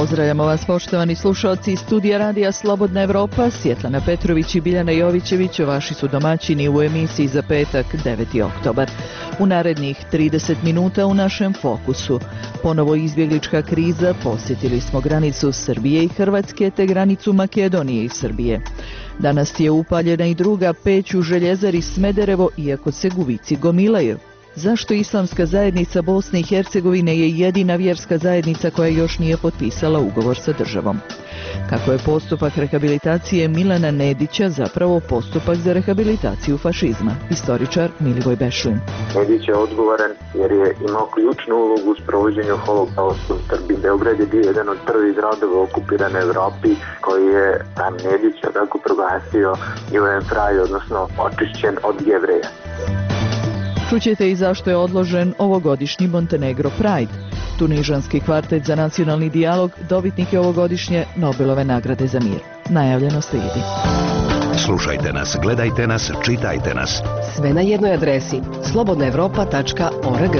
Pozdravljamo vas, poštovani slušalci iz studija Radija Slobodna Evropa. Svjetlana Petrović i Biljana Jovićević vaši su domaćini u emisiji za petak 9. oktobar. U narednih 30 minuta u našem fokusu. Ponovo izbjeglička kriza, posjetili smo granicu Srbije i Hrvatske te granicu Makedonije i Srbije. Danas je upaljena i druga peć u željezari Smederevo, iako se gubici gomilaju. Zašto Islamska zajednica Bosne i Hercegovine je jedina vjerska zajednica koja još nije potpisala ugovor sa državom? Kako je postupak rehabilitacije Milana Nedića zapravo postupak za rehabilitaciju fašizma? Historičar Milivoj Bešlin. Nedić je odgovoran jer je imao ključnu ulogu u sprovođenju holokausta u Srbiji. Beograd je bio jedan od prvih gradova u okupiranoj Evropi koji je tam Nedić tako proglasio Judenfrei, odnosno očišćen od Jevreja. Čućete i zašto je odložen ovogodišnji Montenegro Pride. Tunižanski kvartet za nacionalni dijalog dobitnik je ovogodišnje Nobelove nagrade za mir. Najavljeno slijedi. Slušajte nas, gledajte nas, čitajte nas. Sve na jednoj adresi slobodnaevropa.org.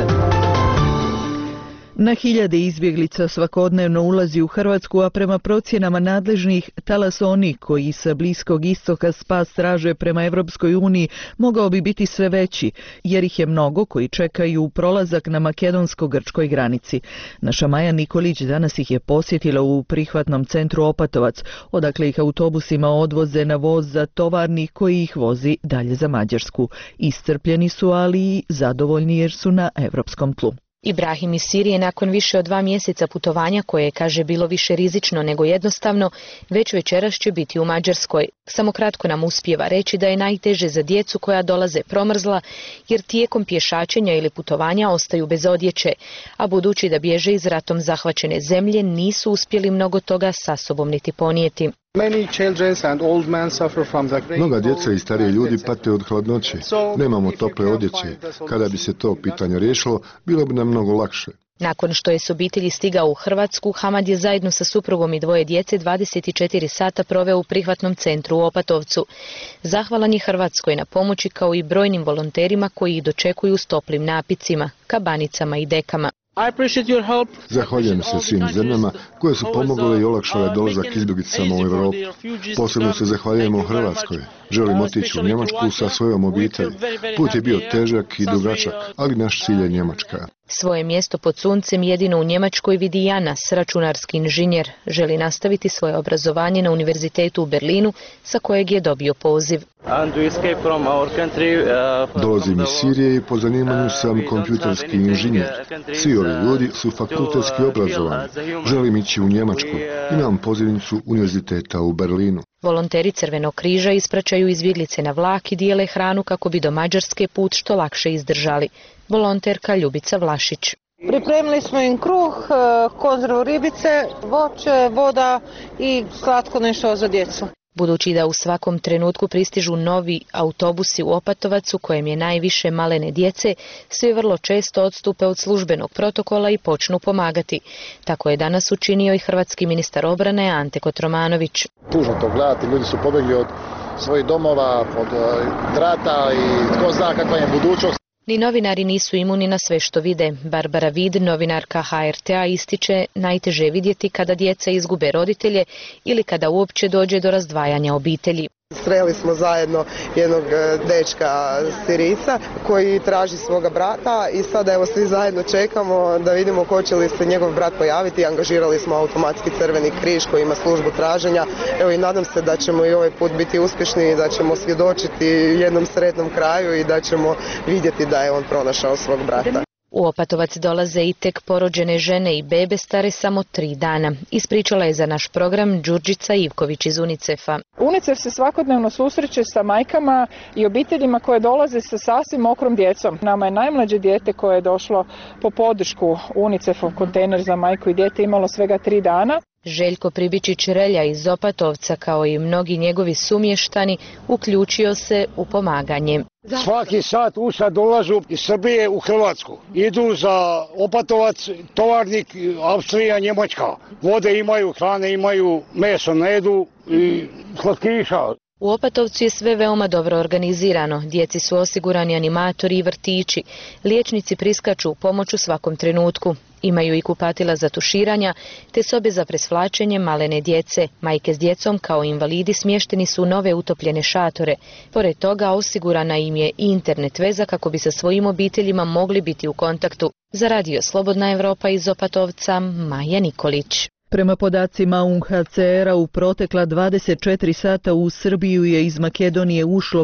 Na hiljade izbjeglica svakodnevno ulazi u Hrvatsku, a prema procjenama nadležnih talas oni koji sa Bliskog istoka spas traže prema Europskoj uniji mogao bi biti sve veći, jer ih je mnogo koji čekaju prolazak na makedonsko-grčkoj granici. Naša Maja Nikolić danas ih je posjetila u prihvatnom centru Opatovac, odakle ih autobusima odvoze na voz za tovarnik koji ih vozi dalje za Mađarsku. Iscrpljeni su, ali i zadovoljni jer su na europskom tlu. Ibrahim iz Sirije nakon više od 2 mjeseca putovanja, koje je, kaže, bilo više rizično nego jednostavno, već večeras će biti u Mađarskoj. Samo kratko nam uspijeva reći da je najteže za djecu koja dolaze promrzla, jer tijekom pješačenja ili putovanja ostaju bez odjeće, a budući da bježe iz ratom zahvaćene zemlje, nisu uspjeli mnogo toga sa sobom niti ponijeti. Mnoga djeca i stariji ljudi pate od hladnoće. Nemamo tople odjeće. Kada bi se to pitanje riješilo, bilo bi nam mnogo lakše. Nakon što je s obitelji stigao u Hrvatsku, Hamad je zajedno sa suprugom i 2 djece 24 sata proveo u prihvatnom centru u Opatovcu. Zahvalan je Hrvatskoj na pomoći, kao i brojnim volonterima koji ih dočekuju s toplim napicima, kabanicama i dekama. Zahvaljujem se svim zemljama koje su pomogle i olakšale dolazak izbjeglicama u Europu. Posebno se zahvaljujemo Hrvatskoj. Želim otići u Njemačku sa svojom obitelji. Put je bio težak i dugačak, ali naš cilj je Njemačka. Svoje mjesto pod suncem jedino u Njemačkoj vidi Janas, računarski inženjer. Želi nastaviti svoje obrazovanje na univerzitetu u Berlinu, sa kojeg je dobio poziv. Dolazim iz Sirije i po zanimanju sam kompjuterski inženjer. Svi ovi ljudi su fakultetski obrazovani. Želim ići u Njemačku. Imam pozivnicu univerziteta u Berlinu. Volonteri Crvenog križa ispraćaju izbjeglice na vlak i dijele hranu kako bi do Mađarske put što lakše izdržali. Volonterka Ljubica Vlašić. Pripremili smo im kruh, konzervu ribice, voće, voda i slatko nešto za djecu. Budući da u svakom trenutku pristižu novi autobusi u Opatovac u kojem je najviše malene djece, svi vrlo često odstupe od službenog protokola i počnu pomagati. Tako je danas učinio i hrvatski ministar obrane Ante Kotromanović. Tužno to gledati, ljudi su pobjegli od svojih domova, od rata i tko zna kakva je budućnost. Ni novinari nisu imuni na sve što vide. Barbara Vid, novinarka HRT-a, ističe najteže je vidjeti kada djeca izgube roditelje ili kada uopće dođe do razdvajanja obitelji. Sreli smo zajedno jednog dečka Sirijca koji traži svoga brata i sada evo svi zajedno čekamo da vidimo hoće li se njegov brat pojaviti. Angažirali smo automatski Crveni križ koji ima službu traženja. Evo i nadam se da ćemo i ovaj put biti uspješni i da ćemo svjedočiti jednom sretnom kraju i da ćemo vidjeti da je on pronašao svog brata. U Opatovac dolaze i tek porođene žene i bebe stare samo 3 dana. Ispričala je za naš program Đurđica Ivković iz UNICEF-a. UNICEF se svakodnevno susreće sa majkama i obiteljima koje dolaze sa sasvim mokrom djecom. Nama je najmlađe dijete koje je došlo po podršku UNICEF-ov kontejner za majku i dijete imalo svega 3 dana. Željko Pribičić-Relja iz Opatovca, kao i mnogi njegovi sumještani, uključio se u pomaganje. Svaki sat usad dolazu iz Srbije u Hrvatsku. Idu za Opatovac, tovarnik, Austrija, Njemačka. Vode imaju, hrane imaju, meso ne jedu i slatkiša. U Opatovcu je sve veoma dobro organizirano. Djeci su osigurani animatori i vrtići. Liječnici priskaču u pomoć u svakom trenutku. Imaju i kupatila za tuširanja, te sobe za presvlačenje malene djece. Majke s djecom kao invalidi smješteni su u nove utopljene šatore. Pored toga osigurana im je i internet veza kako bi sa svojim obiteljima mogli biti u kontaktu. Za radio Slobodna Evropa iz Opatovca, Maja Nikolić. Prema podacima UNHCR-a u protekla 24 sata u Srbiju je iz Makedonije ušlo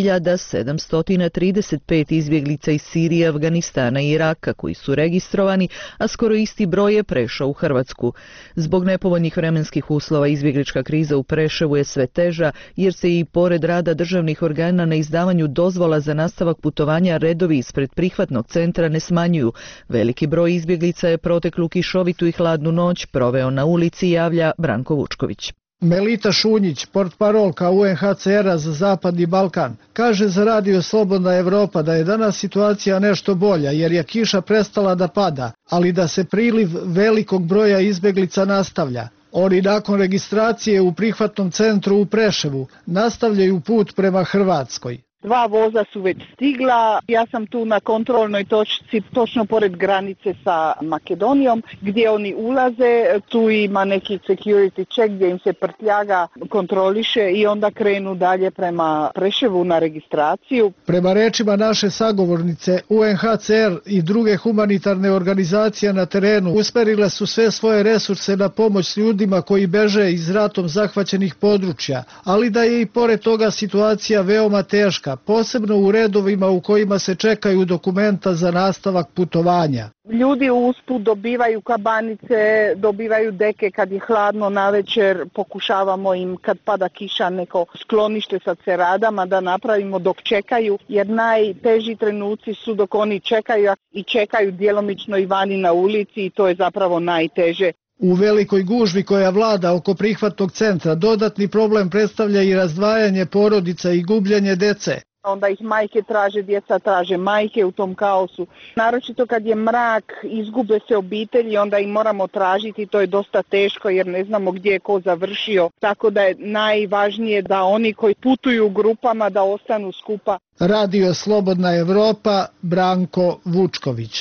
5735 izbjeglica iz Sirije, Afganistana i Iraka koji su registrovani, a skoro isti broj je prešao u Hrvatsku. Zbog nepovoljnih vremenskih uslova izbjeglička kriza u Preševu je sve teža jer se i pored rada državnih organa na izdavanju dozvola za nastavak putovanja redovi ispred prihvatnog centra ne smanjuju. Veliki broj izbjeglica je proteklu kišovitu i hladnu noć proveo na ulici, javlja Branko Vučković. Melita Šunjić, portparolka UNHCR-a za Zapadni Balkan, kaže za radio Slobodna Evropa da je danas situacija nešto bolja jer je kiša prestala da pada, ali da se priliv velikog broja izbjeglica nastavlja. Oni nakon registracije u prihvatnom centru u Preševu nastavljaju put prema Hrvatskoj. 2 voza su već stigla, ja sam tu na kontrolnoj točci točno pored granice sa Makedonijom gdje oni ulaze, tu ima neki security check gdje im se prtljaga kontroliše i onda krenu dalje prema Preševu na registraciju. Prema rečima naše sagovornice, UNHCR i druge humanitarne organizacije na terenu usmjerile su sve svoje resurse na pomoć ljudima koji beže iz ratom zahvaćenih područja, ali da je i pored toga situacija veoma teška, posebno u redovima u kojima se čekaju dokumenta za nastavak putovanja. Ljudi usput dobivaju kabanice, dobivaju deke kad je hladno navečer, pokušavamo im kad pada kiša neko sklonište sa ceradama da napravimo dok čekaju, jer najteži trenuci su dok oni čekaju i čekaju djelomično i vani na ulici i to je zapravo najteže. U velikoj gužvi koja vlada oko prihvatnog centra dodatni problem predstavlja i razdvajanje porodica i gubljenje dece. Onda ih majke traže, djeca traže majke u tom kaosu. Naročito kad je mrak, izgube se obitelji, onda ih moramo tražiti, to je dosta teško jer ne znamo gdje je ko završio. Tako da je najvažnije da oni koji putuju u grupama da ostanu skupa. Radio Slobodna Evropa, Branko Vučković.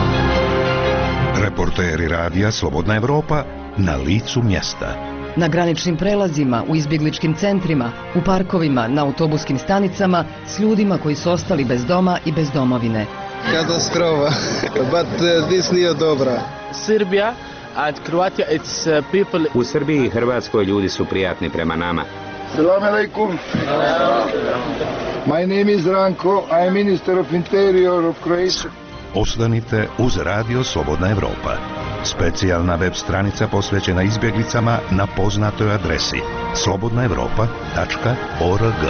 Reporteri radija Slobodna Evropa na licu mjesta. Na graničnim prelazima, u izbjegličkim centrima, u parkovima, na autobuskim stanicama, s ljudima koji su ostali bez doma i bez domovine. Katastrofa, but this nije dobra. Srbija and Croatia, it's people. U Srbiji i Hrvatskoj ljudi su prijatni prema nama. Selam alaikum. My name is Ranko, I am Minister of Interior of Croatia. Ostanite uz radio Slobodna Evropa. Specijalna web stranica posvećena izbjeglicama na poznatoj adresi slobodnaevropa.org.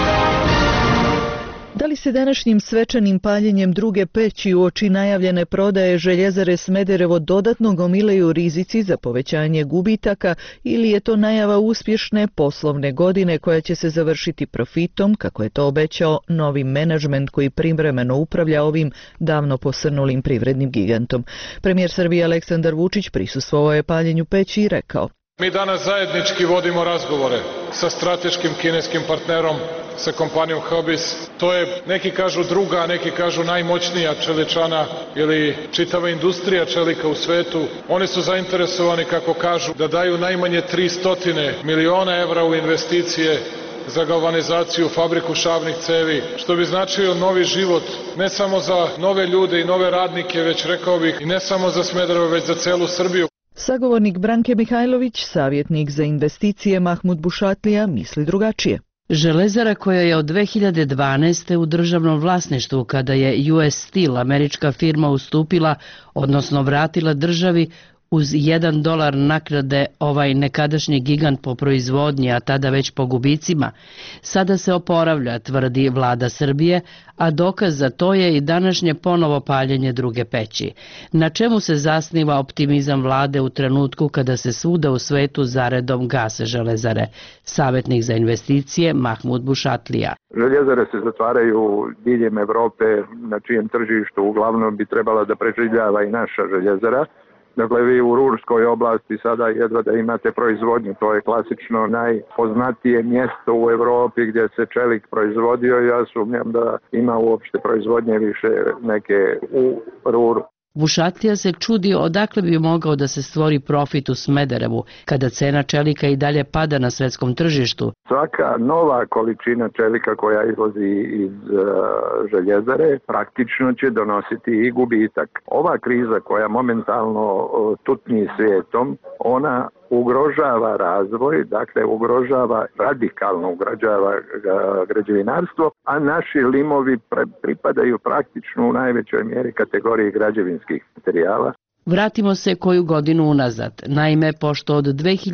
Da li se današnjim svečanim paljenjem druge peći uoči najavljene prodaje Željezare Smederevo dodatno gomilaju rizici za povećanje gubitaka ili je to najava uspješne poslovne godine koja će se završiti profitom, kako je to obećao novi menadžment koji privremeno upravlja ovim davno posrnulim privrednim gigantom? Premijer Srbije Aleksandar Vučić prisustvovao je paljenju peći i rekao: Mi danas zajednički vodimo razgovore sa strateškim kineskim partnerom, sa kompanijom Hobis. To je, neki kažu druga, neki kažu najmoćnija čeličana ili čitava industrija čelika u svetu. Oni su zainteresovani, kako kažu, da daju najmanje 300 miliona evra u investicije za galvanizaciju, fabriku šavnih cevi, što bi značio novi život, ne samo za nove ljude i nove radnike, već rekao bih i ne samo za Smederevo, već za celu Srbiju. Sagovornik Branke Mihajlović, savjetnik za investicije Mahmud Bušatlija, misli drugačije. Železara koja je od 2012. u državnom vlasništvu kada je US Steel, američka firma, ustupila, odnosno vratila državi uz $1 naknade ovaj nekadašnji gigant po proizvodnji, a tada već po gubicima, sada se oporavlja, tvrdi vlada Srbije, a dokaz za to je i današnje ponovo paljenje druge peći. Na čemu se zasniva optimizam vlade u trenutku kada se svuda u svetu zaredom gase železare? Savjetnik za investicije Mahmud Bušatlija. Željezare se zatvaraju diljem Evrope, na čijem tržištu uglavnom bi trebala da preživljava i naša željezara. Dakle, vi u Rurskoj oblasti sada jedva da imate proizvodnju, to je klasično najpoznatije mjesto u Europi gdje se čelik proizvodio. Ja sumnjam da ima uopšte proizvodnje više neke u Ruru. Vušatlija se čudi odakle bi mogao da se stvori profit u Smederevu, kada cena čelika i dalje pada na svetskom tržištu. Svaka nova količina čelika koja izlazi iz željezare praktično će donositi i gubitak. Ova kriza koja momentalno tutnji svijetom, ona ugrožava razvoj, dakle radikalno ugrožava građevinarstvo, a naši limovi pripadaju praktično u najvećoj mjeri kategoriji građevinskih materijala. Vratimo se koju godinu unazad. Naime, pošto od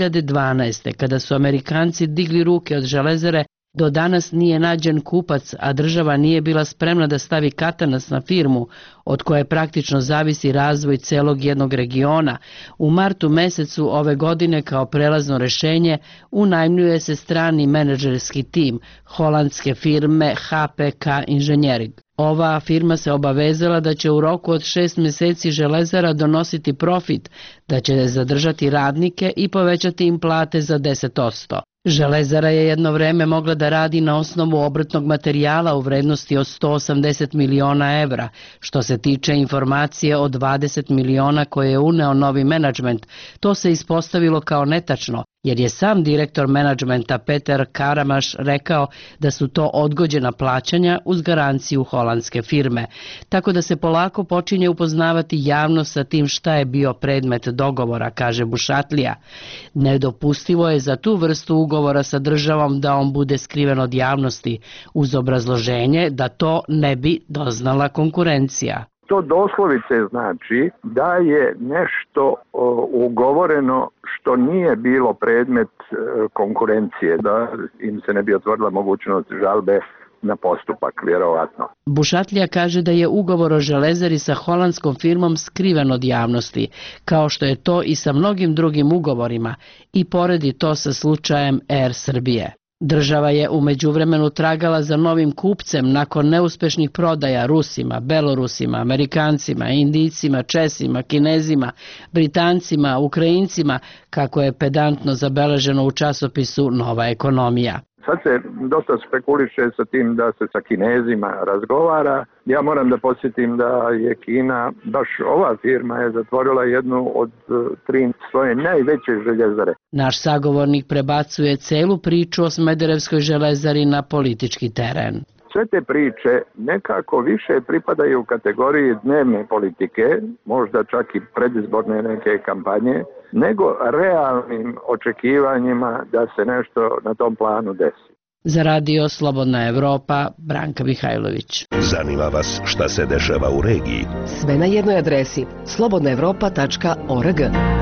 2012. kada su Amerikanci digli ruke od železare, do danas nije nađen kupac, a država nije bila spremna da stavi katanac na firmu, od koje praktično zavisi razvoj celog jednog regiona. U martu mesecu ove godine kao prelazno rešenje unajmljuje se strani menadžerski tim holandske firme HPK Engineering. Ova firma se obavezala da će u roku od 6 mjeseci železara donositi profit, da će zadržati radnike i povećati im plate za 10%. Železara je jedno vreme mogla da radi na osnovu obrtnog materijala u vrednosti od 180 miliona evra. Što se tiče informacije o 20 miliona koje je uneo novi menadžment, to se ispostavilo kao netačno, jer je sam direktor menadžmenta Peter Karamaš rekao da su to odgođena plaćanja uz garanciju holandske firme. Tako da se polako počinje upoznavati javnost sa tim šta je bio predmet dogovora, kaže Bušatlija. Nedopustivo je za tu vrstu ugovora sa državom da on bude skriven od javnosti, uz obrazloženje da to ne bi doznala konkurencija. To doslovice znači da je nešto ugovoreno što nije bilo predmet konkurencije, da im se ne bi otvorila mogućnost žalbe na postupak, vjerovatno. Bušatlija kaže da je ugovor o železari sa holandskom firmom skriven od javnosti, kao što je to i sa mnogim drugim ugovorima, i poredi to sa slučajem Air Srbije. Država je u međuvremenu tragala za novim kupcem nakon neuspešnih prodaja Rusima, Belorusima, Amerikancima, Indijcima, Česima, Kinezima, Britancima, Ukrajincima, kako je pedantno zabeleženo u časopisu Nova ekonomija. Sad se dosta spekuliše sa tim da se sa Kinezima razgovara. Ja moram da podsjetim da je Kina, baš ova firma je zatvorila jednu od 3 svoje najveće željezare. Naš sagovornik prebacuje celu priču o Smederevskoj železari na politički teren. Sve te priče nekako više pripadaju u kategoriji dnevne politike, možda čak i predizborne neke kampanje, nego realnim očekivanjima da se nešto na tom planu desi. Za radio Slobodna Evropa, Branka Mihajlović. Zanima vas šta se dešava u regiji? Sve na jednoj adresi slobodnaevropa.org.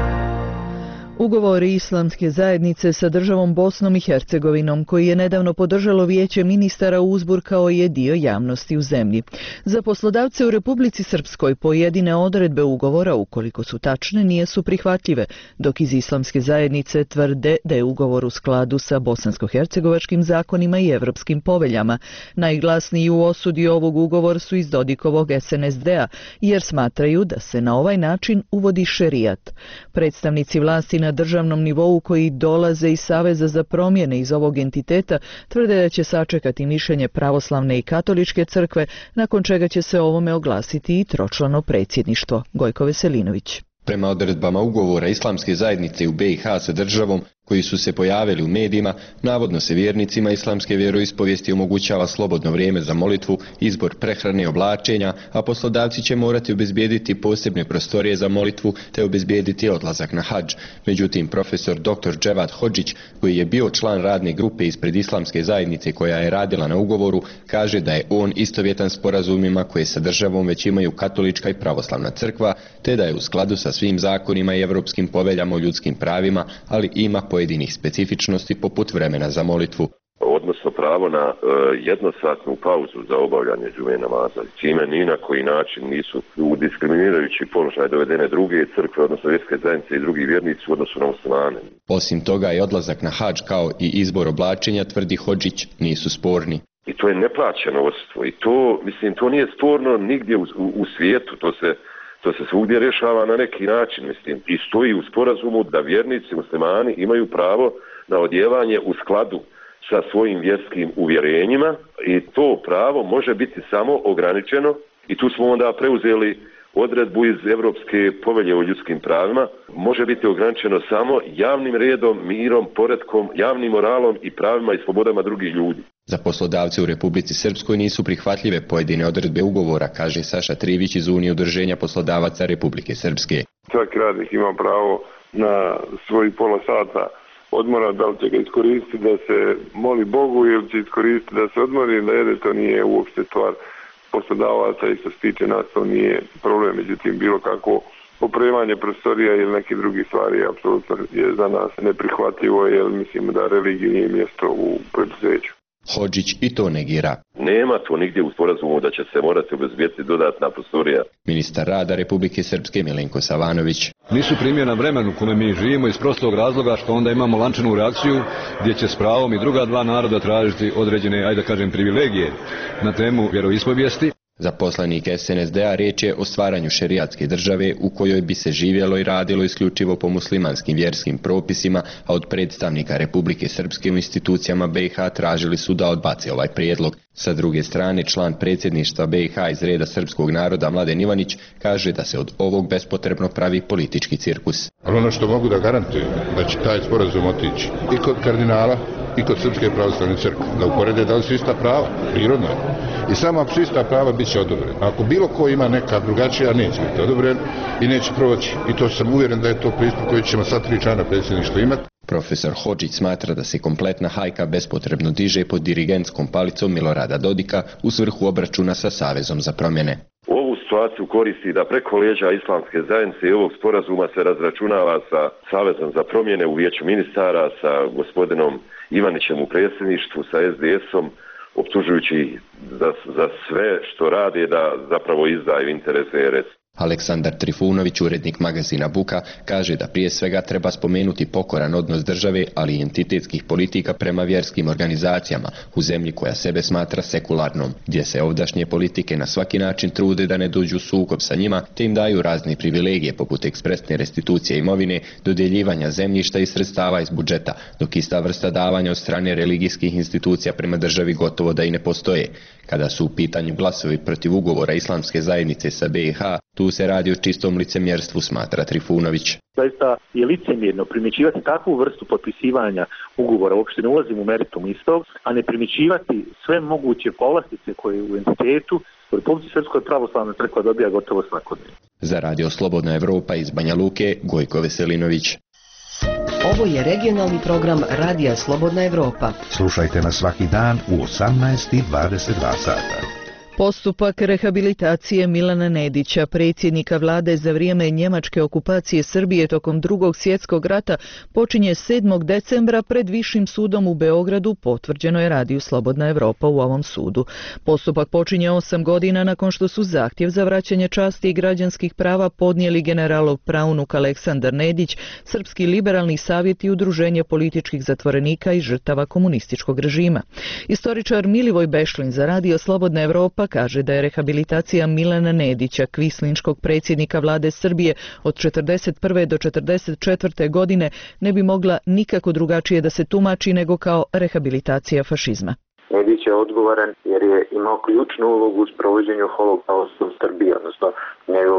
Ugovor Islamske zajednice sa državom Bosnom i Hercegovinom, koji je nedavno podržalo Vijeće ministara, uzburkao je dio javnosti u zemlji. Za poslodavce u Republici Srpskoj pojedine odredbe ugovora, ukoliko su tačne, nisu prihvatljive, dok iz Islamske zajednice tvrde da je ugovor u skladu sa bosansko-hercegovačkim zakonima i evropskim poveljama. Najglasniji u osudi ovog ugovor su iz Dodikovog SNSD-a, jer smatraju da se na ovaj način uvodi šerijat. Predstavnici vlasti na državnom nivou koji dolaze iz Saveza za promjene iz ovog entiteta tvrde da će sačekati mišljenje pravoslavne i katoličke crkve, nakon čega će se ovome oglasiti i tročlano predsjedništvo. Gojko Veselinović. Prema odredbama ugovora Islamske zajednice u BiH sa državom, koji su se pojavili u medijima, navodno se vjernicima islamske vjeroispovijesti omogućava slobodno vrijeme za molitvu, izbor prehrane i oblačenja, a poslodavci će morati obezbijediti posebne prostorije za molitvu te obezbijediti odlazak na hadž. Međutim, profesor dr. Dževad Hodžić, koji je bio član radne grupe ispred Islamske zajednice koja je radila na ugovoru, kaže da je on istovjetan sporazumima koje sa državom već imaju katolička i pravoslavna crkva, te da je u skladu sa svim zakonima i evropskim poveljama o ljudskim pravima, ali ima pojedinih specifičnosti poput vremena za molitvu. Odnosno pravo na jednosatnu pauzu za obavljanje džume namaza, čime ni na koji način nisu u diskriminirajući položaj dovedene druge crkve, odnosno vjerske zajednice i drugi vjernici u odnosu na muslimane. Osim toga i odlazak na hadž kao i izbor oblačenja, tvrdi Hodžić, nisu sporni. I to je neplaćeno odsustvo i to, mislim, to nije sporno nigdje u svijetu, to se To se svugdje rješava na neki način, mislim, i stoji u sporazumu da vjernici muslimani imaju pravo na odjevanje u skladu sa svojim vjerskim uvjerenjima i to pravo može biti samo ograničeno i tu smo onda preuzeli odredbu iz Europske povelje o ljudskim pravima, može biti ograničeno samo javnim redom, mirom, poretkom, javnim moralom i pravima i slobodama drugih ljudi. Za poslodavce u Republici Srpskoj nisu prihvatljive pojedine odredbe ugovora, kaže Saša Trivić iz Unije udruženja poslodavaca Republike Srpske. Svaki radnik ima pravo na svoj pola sata odmora, da li će ga iskoristiti da se moli Bogu ili će iskoristiti da se odmori, da jede, to nije uopšte stvar poslodavaca i što se tiče nas to nije problem, međutim bilo kako opremanje prostorija ili neke druge stvari apsolutno je za nas neprihvatljivo jer mislimo da religija nije mjesto u preduzeću. Hodžić i to negira. Nema to nigdje u sporazumu da će se morati obezbijeti dodatna prostorija. Ministar rada Republike Srpske Milenko Savanović. Nisu primjena vremenu u kome mi živimo iz prostog razloga što onda imamo lančanu reakciju gdje će s pravom i druga dva naroda tražiti određene, ajde da kažem, privilegije na temu vjeroispovijesti. Za poslanik SNSD-a riječ je o stvaranju šerijatske države u kojoj bi se živjelo i radilo isključivo po muslimanskim vjerskim propisima, a od predstavnika Republike Srpske u institucijama BiH tražili su da odbace ovaj prijedlog. Sa druge strane, član predsjedništva BiH iz reda srpskog naroda Mladen Ivanić kaže da se od ovog bespotrebno pravi politički cirkus. Ali ono što mogu da garantujem, da će taj sporazum otići i kod kardinala i kod Srpske pravoslavne crkve, da uporede da li su ista prava, prirodno je. I samo ako su ista prava, bit će odobren. Ako bilo ko ima neka drugačija, neće biti odobren i neće proći. I to sam uvjeren da je to pristup koji ćemo sad 3 člana predsjedništva imati. Profesor Hodžić smatra da se kompletna hajka bespotrebno diže pod dirigentskom palicom Milorada Dodika u svrhu obračuna sa Savezom za promjene. Ovu situaciju koristi da preko leđa islamske zajednice i ovog sporazuma se razračunava sa Savezom za promjene u vijeću ministara, sa gospodinom Ivanićem u predsjedništvu, sa SDS-om, optužujući za sve što rade da zapravo izdaju interese RS. Aleksandar Trifunović, urednik magazina Buka, kaže da prije svega treba spomenuti pokoran odnos države, ali i entitetskih politika prema vjerskim organizacijama u zemlji koja sebe smatra sekularnom, gdje se ovdašnje politike na svaki način trude da ne dođu u sukob sa njima, te im daju razne privilegije poput ekspresne restitucije imovine, dodjeljivanja zemljišta i sredstava iz budžeta, dok ista vrsta davanja od strane religijskih institucija prema državi gotovo da i ne postoje. Kada su u pitanju glasovi protiv ugovora islamske zajednice sa BiH, tu se radi o čistom licemjerstvu, smatra Trifunović. Zaista je licemjerno primjećivati takvu vrstu potpisivanja ugovora, uopšte ne ulazim u meritum istog, a ne primjećivati sve moguće povlastice koje u entitetu u Republici Srpskoj pravoslavna crkva dobija gotovo svakodnevno. Za Radio Slobodna Evropa iz Banja Luke, Gojko Veselinović. Ovo je regionalni program Radija Slobodna Evropa. Slušajte nas svaki dan u 18:22 sata. Postupak rehabilitacije Milana Nedića, predsjednika vlade za vrijeme njemačke okupacije Srbije tokom Drugog svjetskog rata, počinje 7. decembra pred Višim sudom u Beogradu, potvrđeno je Radiju Slobodna Evropa u ovom sudu. Postupak počinje 8 godina nakon što su zahtjev za vraćanje časti i građanskih prava podnijeli generalov praunuk Aleksandar Nedić, Srpski liberalni savjet i udruženje političkih zatvorenika i žrtava komunističkog režima. Istoričar Milivoj Bešlin za Radio Slobodna Evropa kaže da je rehabilitacija Milana Nedića, kvislinškog predsjednika vlade Srbije od 1941. do 1944. godine, ne bi mogla nikako drugačije da se tumači nego kao rehabilitacija fašizma. Nedić je odgovoran jer je imao ključnu ulogu u sprovođenju holokausta u Srbiji, odnosno njegov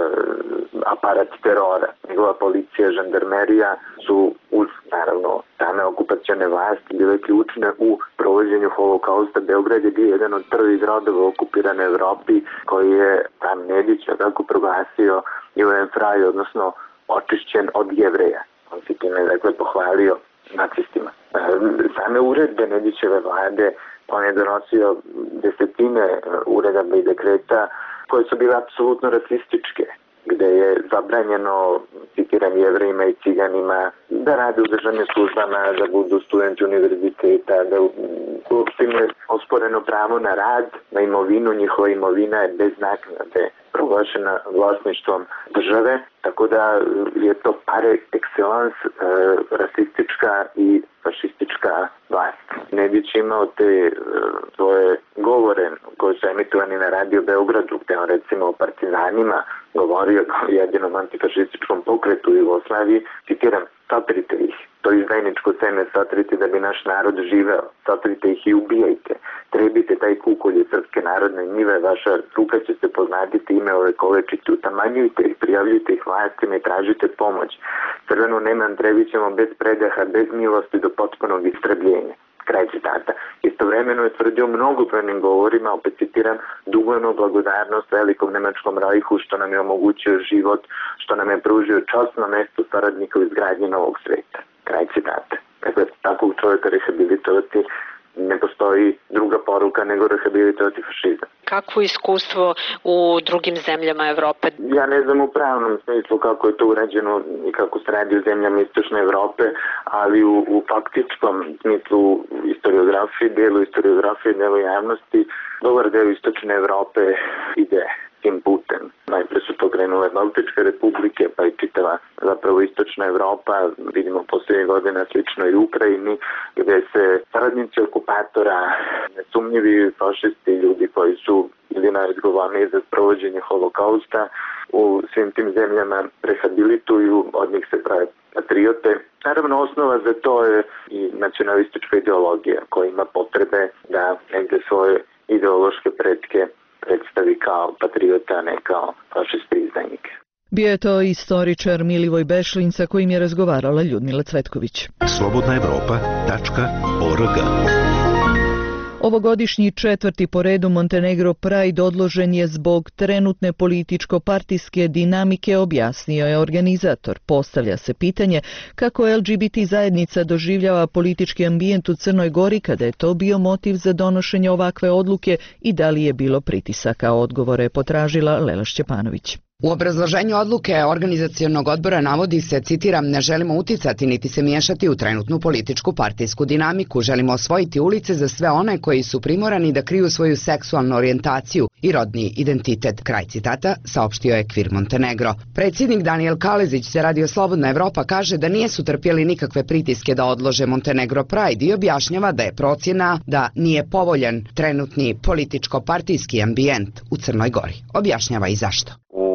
aparat terora. Njegova policija, žandarmerija su uz, naravno, same okupacione vlasti bile ključne u provođenju holokausta. Beograd je bio jedan od prvih gradova okupirane Evropi koji je tam Nedića tako proglasio Judenfrei, odnosno očišćen od Jevreja. On se time, dakle, pohvalio nacistima. Same uredbe Nedićeve vlade, on je donosio desetine uredaba i dekreta koje su bile apsolutno rasističke, gde je zabranjeno, citiram, Jevrejima i Ciganima da rade u državnim službama, da budu studenti univerziteta, da uopšte im je osporeno pravo na rad, na imovinu, njihova imovina je bez naknade proglašena vlasništvom države, tako da je to par excellence rasistička i fašistička vlast. Nedić imao te svoje govore koji su emitovani na Radio Beogradu, gde on recimo o partizanima govorio kao jedinom antifašističkom pokretu u Jugoslaviji, citiram, satrite ih, to izdajničko seme satrite da bi naš narod živeo, satrite ih i ubijajte, trebite taj kukolj iz srpske narodne njive, vaša ruka će se poznatiti ime ove kolečite, utamanjujte ih, prijavljujte ih vlastima i tražite pomoć. Crvenu neman trebićemo bez predaha, bez milosti do potpunog istrebljenja. Kraj citata. Istovremeno je tvrdio u mnogobrojnim govorima, opet citiram, dugujemo blagodarnost velikom nemačkom rajhu što nam je omogućio život, što nam je pružio časno mesto saradnika u izgradnji novog sveta. Kraj citata. Dakle, takvog čovjeka rehabilitovati ne postoji druga poruka nego rehabilitovati fašizam. Kakvo iskustvo u drugim zemljama Evrope? Ja ne znam u pravnom smislu kako je to urađeno i kako se radi u zemljama Istočne Evrope, ali u faktičkom smislu historiografije, delu javnosti, dobar deo Istočne Evrope ide tim putem. Najpre su to krenule Baltičke republike, pa i čitava zapravo Istočna Evropa, vidimo posljednjih godina slično i u Ukrajini, gdje se saradnici okupatora, nesumnjivi fašisti, ljudi koji su ili najodgovorniji za sprovođenje holokausta, u svim tim zemljama rehabilituju, od njih se prave patriote. Naravno, osnova za to je i nacionalistička ideologija koja ima potrebe da negde svoje ideološke pretke predstavi kao patriota, a ne kao fašiste izdajnike. Bio je to istoričar Milivoj Bešlin sa kojim je razgovarala Ljudmila Cvetković. slobodnaevropa.org. Ovogodišnji 4. po redu Montenegro Pride odložen je zbog trenutne političko-partijske dinamike, objasnio je organizator. Postavlja se pitanje kako LGBT zajednica doživljava politički ambijent u Crnoj Gori kada je to bio motiv za donošenje ovakve odluke i da li je bilo pritisaka. Odgovore je potražila Lela Šćepanović. U obrazloženju odluke organizacionog odbora navodi se, citiram, ne želimo uticati niti se miješati u trenutnu političku partijsku dinamiku, želimo osvojiti ulice za sve one koji su primorani da kriju svoju seksualnu orijentaciju i rodni identitet. Kraj citata, saopštio je Kvir Montenegro. Predsjednik Danijel Kalezić za Radio Slobodna Evropa kaže da nijesu trpjeli nikakve pritiske da odlože Montenegro Pride i objašnjava da je procjena da nije povoljan trenutni političko-partijski ambijent u Crnoj Gori. Objašnjava i zašto.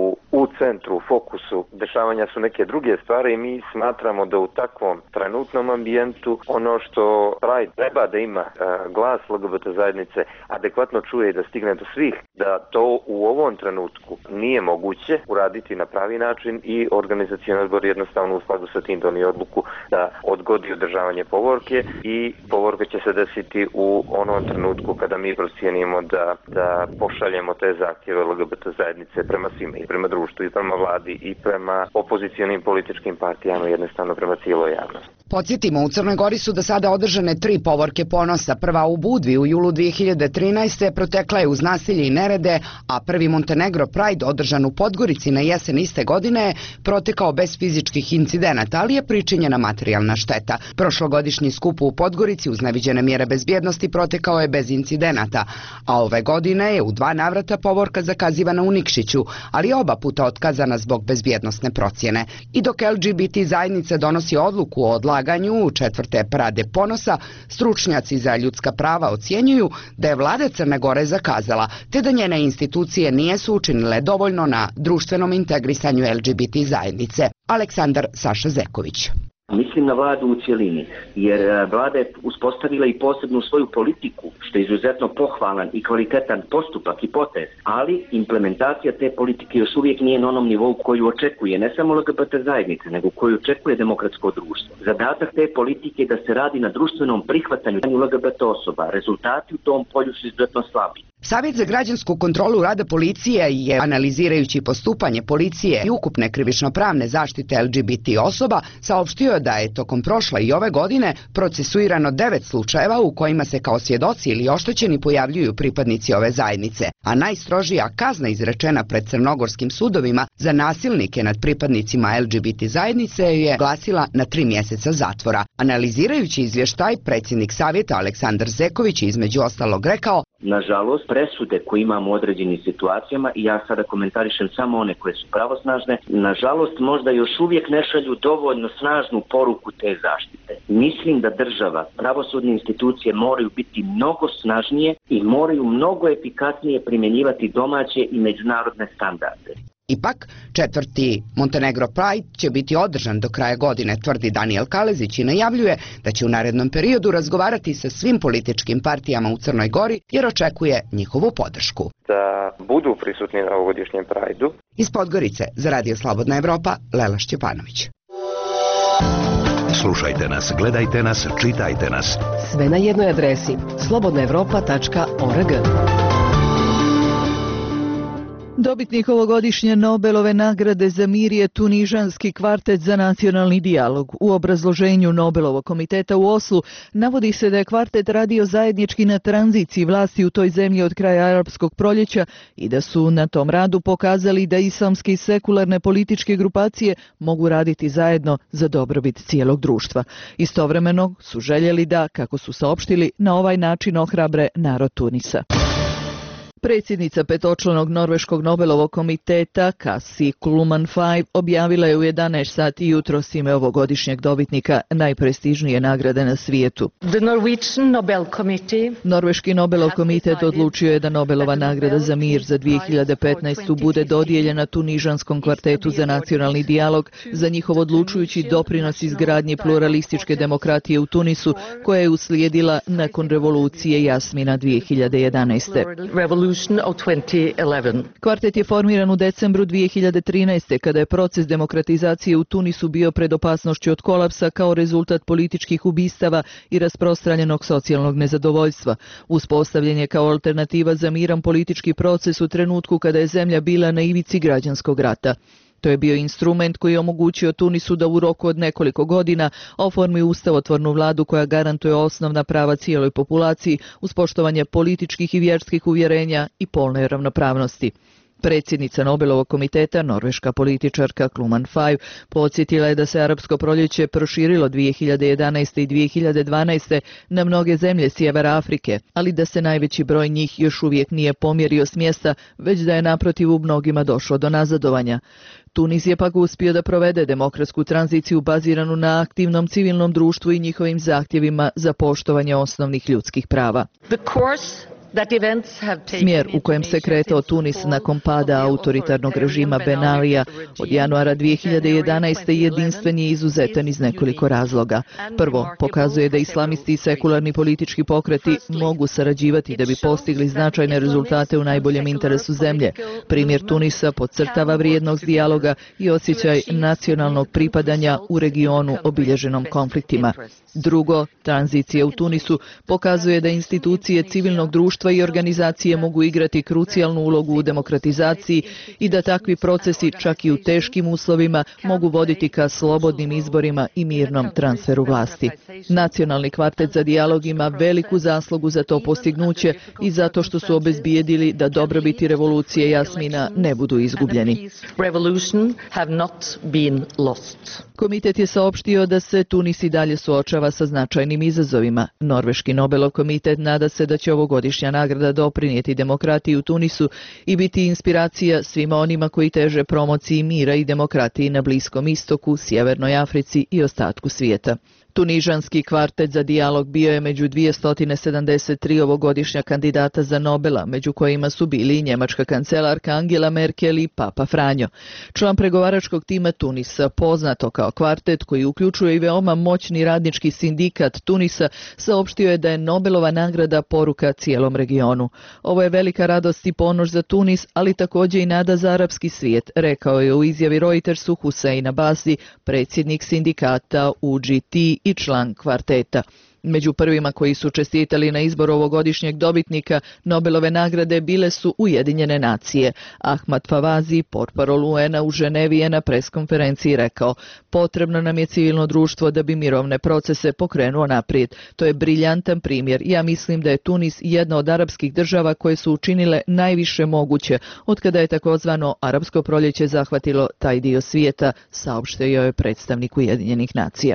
U centru, u fokusu dešavanja su neke druge stvari i mi smatramo da u takvom trenutnom ambijentu ono što Pride treba da ima glas LGBT zajednice adekvatno čuje i da stigne do svih, da to u ovom trenutku nije moguće uraditi na pravi način i organizacioni odbor jednostavno u skladu sa tim donio odluku da odgodi održavanje povorke i povorka će se desiti u onom trenutku kada mi procijenimo da pošaljemo te zahtjeve LGBT zajednice prema svima i prema društvu i prema vladi i prema opozicionim političkim partijama, jednostavno prema cijeloj javnosti. Podsjetimo, u Crnoj Gori su do sada održane 3 povorke ponosa. Prva u Budvi u julu 2013. protekla je uz nasilje i nerede, a prvi Montenegro Pride održan u Podgorici na jesen iste godine protekao bez fizičkih incidenata, ali je pričinjena materijalna šteta. Prošlogodišnji skup u Podgorici uz neviđene mjere bezbjednosti protekao je bez incidenata, a ove godine je u 2 navrata povorka zakazivana u Nikšiću, ali oba puta otkazana zbog bezbjednosne procjene. I dok LGBT zajednica donosi odluku o odlaganju 4. parade ponosa, stručnjaci za ljudska prava ocjenjuju da je vlada Crne Gore zakazala, te da njene institucije nisu učinile dovoljno na društvenom integrisanju LGBT zajednice. Aleksandar Saša Zeković. Mislim na vladu u cjelini, jer vlada je uspostavila i posebnu svoju politiku, što je izuzetno pohvalan i kvalitetan postupak i potez, ali implementacija te politike još uvijek nije na onom nivou koju očekuje ne samo LGBT zajednice, nego koju očekuje demokratsko društvo. Zadatak te politike je da se radi na društvenom prihvatanju LGBT osoba. Rezultati u tom polju su izuzetno slabi. Savjet za građansku kontrolu rada policije je, analizirajući postupanje policije i ukupne krivično-pravne zaštite LGBT osoba, saopštio da je tokom prošle i ove godine procesuirano 9 slučajeva u kojima se kao svjedoci ili oštećeni pojavljuju pripadnici ove zajednice, a najstrožija kazna izrečena pred crnogorskim sudovima za nasilnike nad pripadnicima LGBT zajednice je glasila na 3 mjeseca zatvora. Analizirajući izvještaj, predsjednik savjeta Aleksandar Zeković je između ostalog rekao: nažalost, presude koje imamo u određenim situacijama, i ja sada komentarišem samo one koje su pravosnažne, nažalost možda još uvijek ne šalju dovoljno snažnu poruku te zaštite. Mislim da država, pravosudne institucije moraju biti mnogo snažnije i moraju mnogo efikasnije primjenjivati domaće i međunarodne standarde. Ipak, 4. Montenegro Pride će biti održan do kraja godine, tvrdi Danijel Kalezić i najavljuje da će u narednom periodu razgovarati sa svim političkim partijama u Crnoj Gori jer očekuje njihovu podršku. Da budu prisutni na ovogodišnjem Prajdu. Iz Podgorice za Radio Slobodna Evropa, Lela Šćepanović. Slušajte nas, gledajte nas, čitajte nas. Sve na jednoj adresi slobodnaevropa.org. Dobitnik ovogodišnje Nobelove nagrade za mir je tunižanski kvartet za nacionalni dijalog. U obrazloženju Nobelovog komiteta u Oslu navodi se da je kvartet radio zajednički na tranziciji vlasti u toj zemlji od kraja arapskog proljeća i da su na tom radu pokazali da islamske i sekularne političke grupacije mogu raditi zajedno za dobrobit cijelog društva. Istovremeno su željeli da, kako su saopštili, na ovaj način ohrabre narod Tunisa. Predsjednica petočlanog norveškog Nobelovog komiteta Kassi Kulman-Five objavila je u 11 sati jutros ime ovogodišnjeg dobitnika najprestižnije nagrade na svijetu. Norveški Nobelov komitet odlučio je da Nobelova nagrada za mir za 2015. bude dodijeljena tunižanskom kvartetu za nacionalni dijalog za njihov odlučujući doprinos izgradnji pluralističke demokratije u Tunisu koja je uslijedila nakon revolucije Jasmina 2011. Kvartet je formiran u decembru 2013. kada je proces demokratizacije u Tunisu bio pred opasnošću od kolapsa kao rezultat političkih ubistava i rasprostranjenog socijalnog nezadovoljstva. Uspostavljen je kao alternativa za miran politički proces u trenutku kada je zemlja bila na ivici građanskog rata. To je bio instrument koji je omogućio Tunisu da u roku od nekoliko godina oformi ustavotvornu vladu koja garantuje osnovna prava cijeloj populaciji uz poštovanje političkih i vjerskih uvjerenja i polne ravnopravnosti. Predsjednica Nobelovog komiteta, norveška političarka Kulman-Five, podsjetila je da se arapsko proljeće proširilo 2011. i 2012. na mnoge zemlje sjevera Afrike, ali da se najveći broj njih još uvijek nije pomjerio s mjesta, već da je naprotiv u mnogima došlo do nazadovanja. Tunis je pak uspio da provede demokratsku tranziciju baziranu na aktivnom civilnom društvu i njihovim zahtjevima za poštovanje osnovnih ljudskih prava. Smjer u kojem se kretao Tunis nakon pada autoritarnog režima Ben Alija od januara 2011. jedinstven je izuzetan iz nekoliko razloga. Prvo, pokazuje da islamisti i sekularni politički pokreti mogu sarađivati da bi postigli značajne rezultate u najboljem interesu zemlje. Primjer Tunisa podcrtava vrijednost dijaloga i osjećaj nacionalnog pripadanja u regionu obilježenom konfliktima. Drugo, tranzicija u Tunisu pokazuje da institucije civilnog društva i organizacije mogu igrati krucijalnu ulogu u demokratizaciji i da takvi procesi, čak i u teškim uslovima, mogu voditi ka slobodnim izborima i mirnom transferu vlasti. Nacionalni kvartet za dijalog ima veliku zaslugu za to postignuće i zato što su obezbijedili da dobrobiti revolucije Jasmina ne budu izgubljeni. Komitet je saopštio da se Tunis i dalje suočava sa značajnim izazovima. Norveški Nobelov komitet nada se da će ovogodišnja nagrada doprinijeti demokratiji u Tunisu i biti inspiracija svima onima koji teže promociji mira i demokratiji na Bliskom istoku, Sjevernoj Africi i ostatku svijeta. Tunižanski kvartet za dijalog bio je među 273 ovogodišnja kandidata za Nobela, među kojima su bili i njemačka kancelarka Angela Merkel i Papa Franjo. Član pregovaračkog tima Tunisa, poznato kao kvartet koji uključuje i veoma moćni radnički sindikat Tunisa, saopštio je da je Nobelova nagrada poruka cijelom regionu. Ovo je velika radost i ponos za Tunis, ali također i nada za arapski svijet, rekao je u izjavi Reutersu Hussein Abasi, predsjednik sindikata UGT i član kvarteta. Među prvima koji su čestitali na izbor ovogodišnjeg dobitnika Nobelove nagrade bile su Ujedinjene nacije. Ahmad Favazi, portparol UN-a u Ženevi, je na preskonferenciji rekao: potrebno nam je civilno društvo da bi mirovne procese pokrenuo naprijed. To je briljantan primjer. Ja mislim da je Tunis jedna od arapskih država koje su učinile najviše moguće otkada je takozvano arapsko proljeće zahvatilo taj dio svijeta, saopštio je predstavnik Ujedinjenih nacija.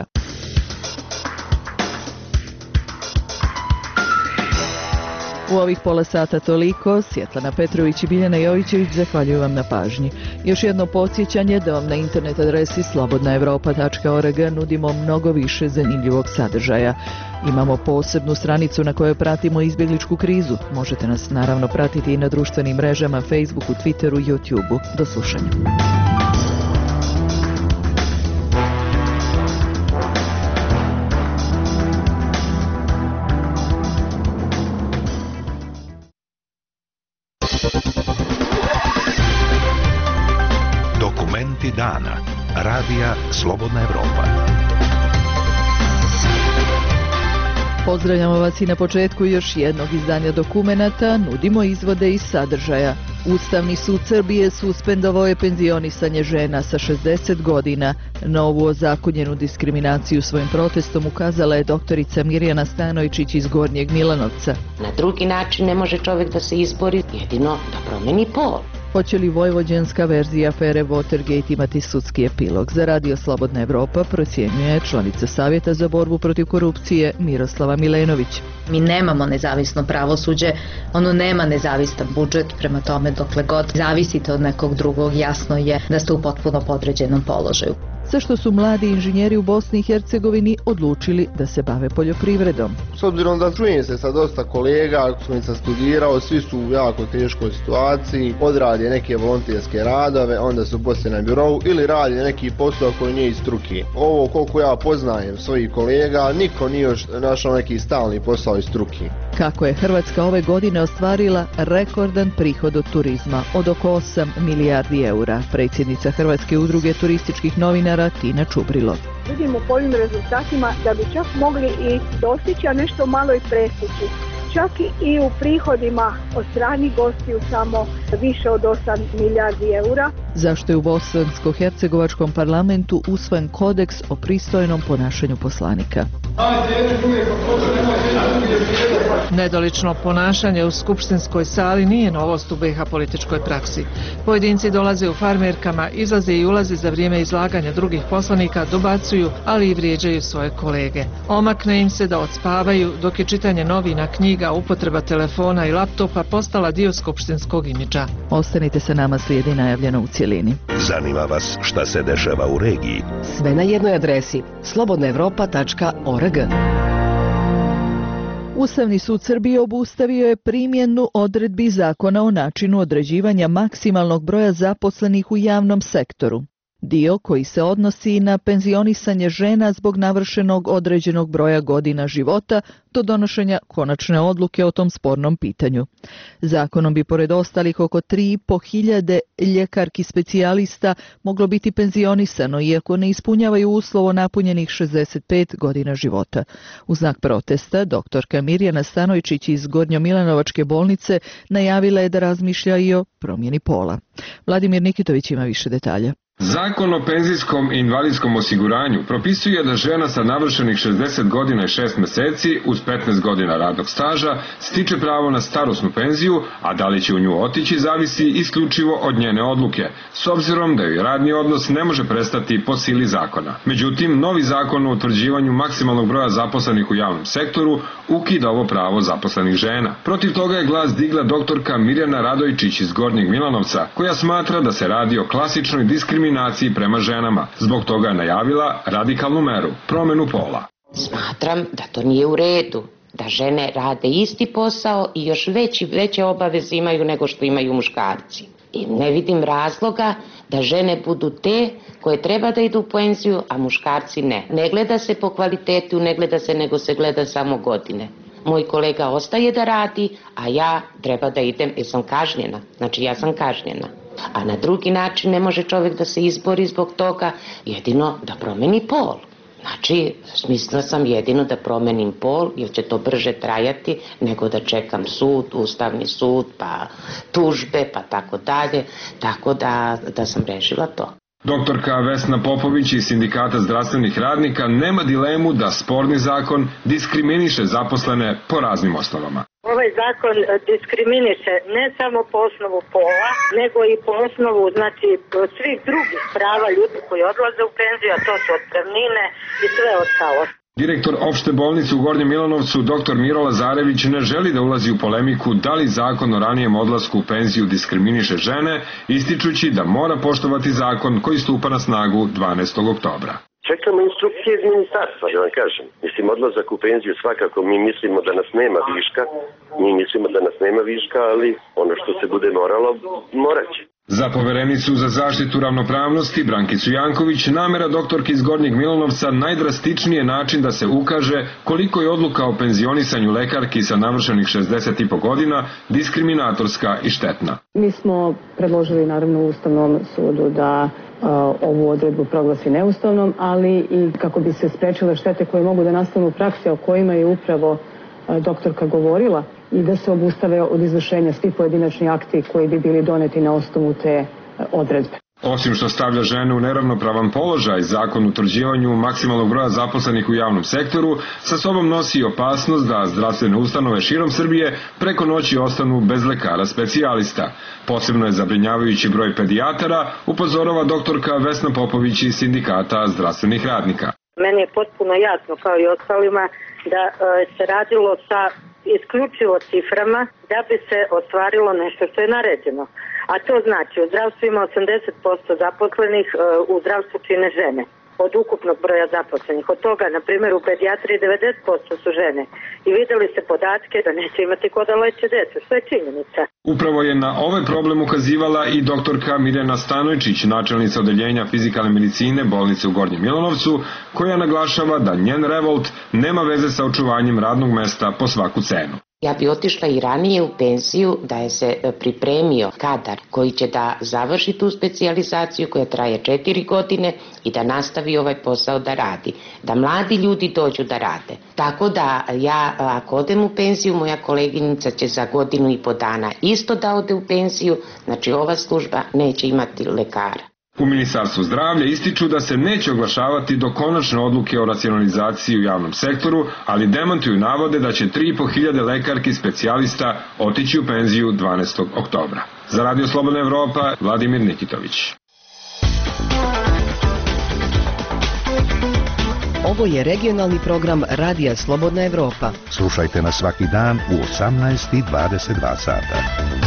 U ovih pola sata toliko. Svjetlana Petrović i Biljana Jovićević zahvaljuju vam na pažnji. Još jedno podsjećanje da vam na internet adresi slobodnaevropa.org nudimo mnogo više zanimljivog sadržaja. Imamo posebnu stranicu na kojoj pratimo izbjegličku krizu. Možete nas naravno pratiti i na društvenim mrežama Facebooku, Twitteru, YouTubeu. Do slušanja. Dokumenti dana. Radija Slobodna Evropa. Pozdravljamo vas i na početku još jednog izdanja dokumenata. Nudimo izvode iz sadržaja. Ustavni sud Srbije suspendovao je penzionisanje žena sa 60 godina. Na ovu ozakonjenu diskriminaciju svojim protestom ukazala je doktorica Mirjana Stanojičić iz Gornjeg Milanovca. Na drugi način ne može čovjek da se izbori, jedino da promeni pol. Hoće li vojvođanska verzija afere Watergate imati sudski epilog? Za Radio Slobodna Evropa procjenjuje članica Savjeta za borbu protiv korupcije Miroslava Milenović. Mi nemamo nezavisno pravosuđe, ono nema nezavistan budžet, prema tome dokle god zavisite od nekog drugog, jasno je da ste u potpuno podređenom položaju. Zašto su mladi inženjeri u Bosni i Hercegovini odlučili da se bave poljoprivredom? S obzirom da čujem se sa dosta kolega koji sam studirao, svi su u jako teškoj situaciji, odrade neke volonterske radove, onda su poslije na birovu ili radi neki posao koji nije iz struke. Ovo koliko ja poznajem svojih kolega, niko nije još našao neki stalni posao iz struke. Kako je Hrvatska ove godine ostvarila rekordan prihod od turizma od oko 8 milijardi eura, predsjednica Hrvatske udruge turističkih novinara Tina Čubrilov. Vidimo po ovim rezultatima da bi čak mogli i dostići, a nešto malo i prestići. Čak i u prihodima od stranih gostiju samo više od 8 milijardi eura. Zašto je u bosansko-hercegovačkom parlamentu usvojen kodeks o pristojnom ponašanju poslanika? Nedolično ponašanje u skupštinskoj sali nije novost u BiH političkoj praksi. Pojedinci dolaze u farmerkama, izlaze i ulaze za vrijeme izlaganja drugih poslanika, dobacuju, ali i vrijeđaju svoje kolege. Omakne im se da odspavaju, dok je čitanje novina, knjiga, upotreba telefona i laptopa postala dio skupštinskog imidža. Ostanite sa nama, slijedi najavljeno u cjelini. Zanima vas šta se dešava u regiji? Sve na jednoj adresi slobodnaevropa.org. Ustavni sud Srbije obustavio je primjenu odredbi zakona o načinu određivanja maksimalnog broja zaposlenih u javnom sektoru. Dio koji se odnosi na penzionisanje žena zbog navršenog određenog broja godina života do donošenja konačne odluke o tom spornom pitanju. Zakonom bi pored ostalih oko 3.500 ljekarki specijalista moglo biti penzionisano, iako ne ispunjavaju uslovo napunjenih 65 godina života. U znak protesta, doktorka Mirjana Stanojičić iz Gornjomilanovačke bolnice najavila je da razmišlja i o promjeni pola. Vladimir Nikitović ima više detalja. Zakon o penzijskom i invalidskom osiguranju propisuje da žena sa navršenih 60 godina i 6 mjeseci uz 15 godina radnog staža stiče pravo na starosnu penziju, a da li će u nju otići zavisi isključivo od njene odluke, s obzirom da joj radni odnos ne može prestati po sili zakona. Međutim, novi zakon o utvrđivanju maksimalnog broja zaposlenih u javnom sektoru ukida ovo pravo zaposlenih žena. Protiv toga je glas digla doktorka Mirjana Radojčić iz Gornjeg Milanovca, koja smatra da se radi o klasičnoj diskriminaciji prema ženama. Zbog toga je najavila radikalnu meru, promjenu pola. Smatram da to nije u redu, da žene rade isti posao i još veće obaveze imaju nego što imaju muškarci. I ne vidim razloga da žene budu te koje treba da idu u penziju, a muškarci ne. Ne gleda se po kvalitetu, ne gleda se, nego se gleda samo godine. Moj kolega ostaje da radi, a ja treba da idem jer sam kažnjena. Znači ja sam kažnjena. A na drugi način ne može čovjek da se izbori zbog toga, jedino da promeni pol. Znači, smislila sam jedino da promenim pol, jer će to brže trajati nego da čekam sud, Ustavni sud, pa tužbe, pa tako dalje. Tako da sam rešila to. Doktorka Vesna Popović iz Sindikata zdravstvenih radnika nema dilemu da sporni zakon diskriminiše zaposlene po raznim osnovama. Ovaj zakon diskriminiše ne samo po osnovu pola, nego i po osnovu svih drugih prava ljudi koji odlaze u penziju, a to su otpremnine i sve ostalo. Direktor opšte bolnice u Gornjem Milanovcu, dr. Miro Lazarević, ne želi da ulazi u polemiku da li zakon o ranijem odlasku u penziju diskriminiše žene, ističući da mora poštovati zakon koji stupa na snagu 12. oktobra. Čekamo instrukcije iz ministarstva, da vam kažem. Mislim, odlazak u penziju svakako, mi mislimo da nas nema viška, ali ono što se bude moralo, morat će. Za poverenicu za zaštitu ravnopravnosti Brankicu Janković namera doktorki iz Gornjeg Milanovca najdrastičniji je način da se ukaže koliko je odluka o penzionisanju lekarki sa navršenih 60,5 godina diskriminatorska i štetna. Mi smo predložili naravno u Ustavnom sudu da ovu odredbu proglasi neustavnom, ali i kako bi se sprečile štete koje mogu da nastanu u praksi, o kojima je upravo doktorka govorila, i da se obustave od izvršenja svi pojedinačni akti koji bi bili doneti na osnovu te odredbe. Osim što stavlja žene u neravnopravan položaj, zakon o utvrđivanju maksimalnog broja zaposlenih u javnom sektoru sa sobom nosi opasnost da zdravstvene ustanove širom Srbije preko noći ostanu bez lekara specijalista. Posebno je zabrinjavajući broj pedijatara, upozorava doktorka Vesna Popović iz Sindikata zdravstvenih radnika. Meni je potpuno jasno, kao i ostalima, da se radilo sa isključivo ciframa da bi se ostvarilo nešto što je naređeno. A to znači u zdravstvu ima 80% zaposlenih, u zdravstvu čine žene od ukupnog broja zaposlenih. Od toga, na primjer, u pedijatriji 90% su žene. I vidjeli ste podatke da neće imati ko da leče djecu, što je činjenica. Upravo je na ovaj problem ukazivala i doktorka Mirjana Stanojčić, načelnica odeljenja fizikalne medicine bolnice u Gornjem Milanovcu, koja naglašava da njen revolt nema veze sa očuvanjem radnog mesta po svaku cenu. Ja bi otišla i ranije u penziju da je se pripremio kadar koji će da završi tu specijalizaciju koja traje 4 godine i da nastavi ovaj posao da radi. Da mladi ljudi dođu da rade. Tako da ja ako odem u penziju, moja koleginica će za 1,5 godinu dana isto da ode u penziju, znači ova služba neće imati lekara. U Ministarstvu zdravlja ističu da se neće oglašavati do konačne odluke o racionalizaciji u javnom sektoru, ali demantuju navode da će 3.500 lekarki specijalista otići u penziju 12. oktobra. Za Radio Slobodna Evropa, Vladimir Nikitović. Ovo je regionalni program Radija Slobodna Evropa. Slušajte nas svaki dan u 18:22 sata.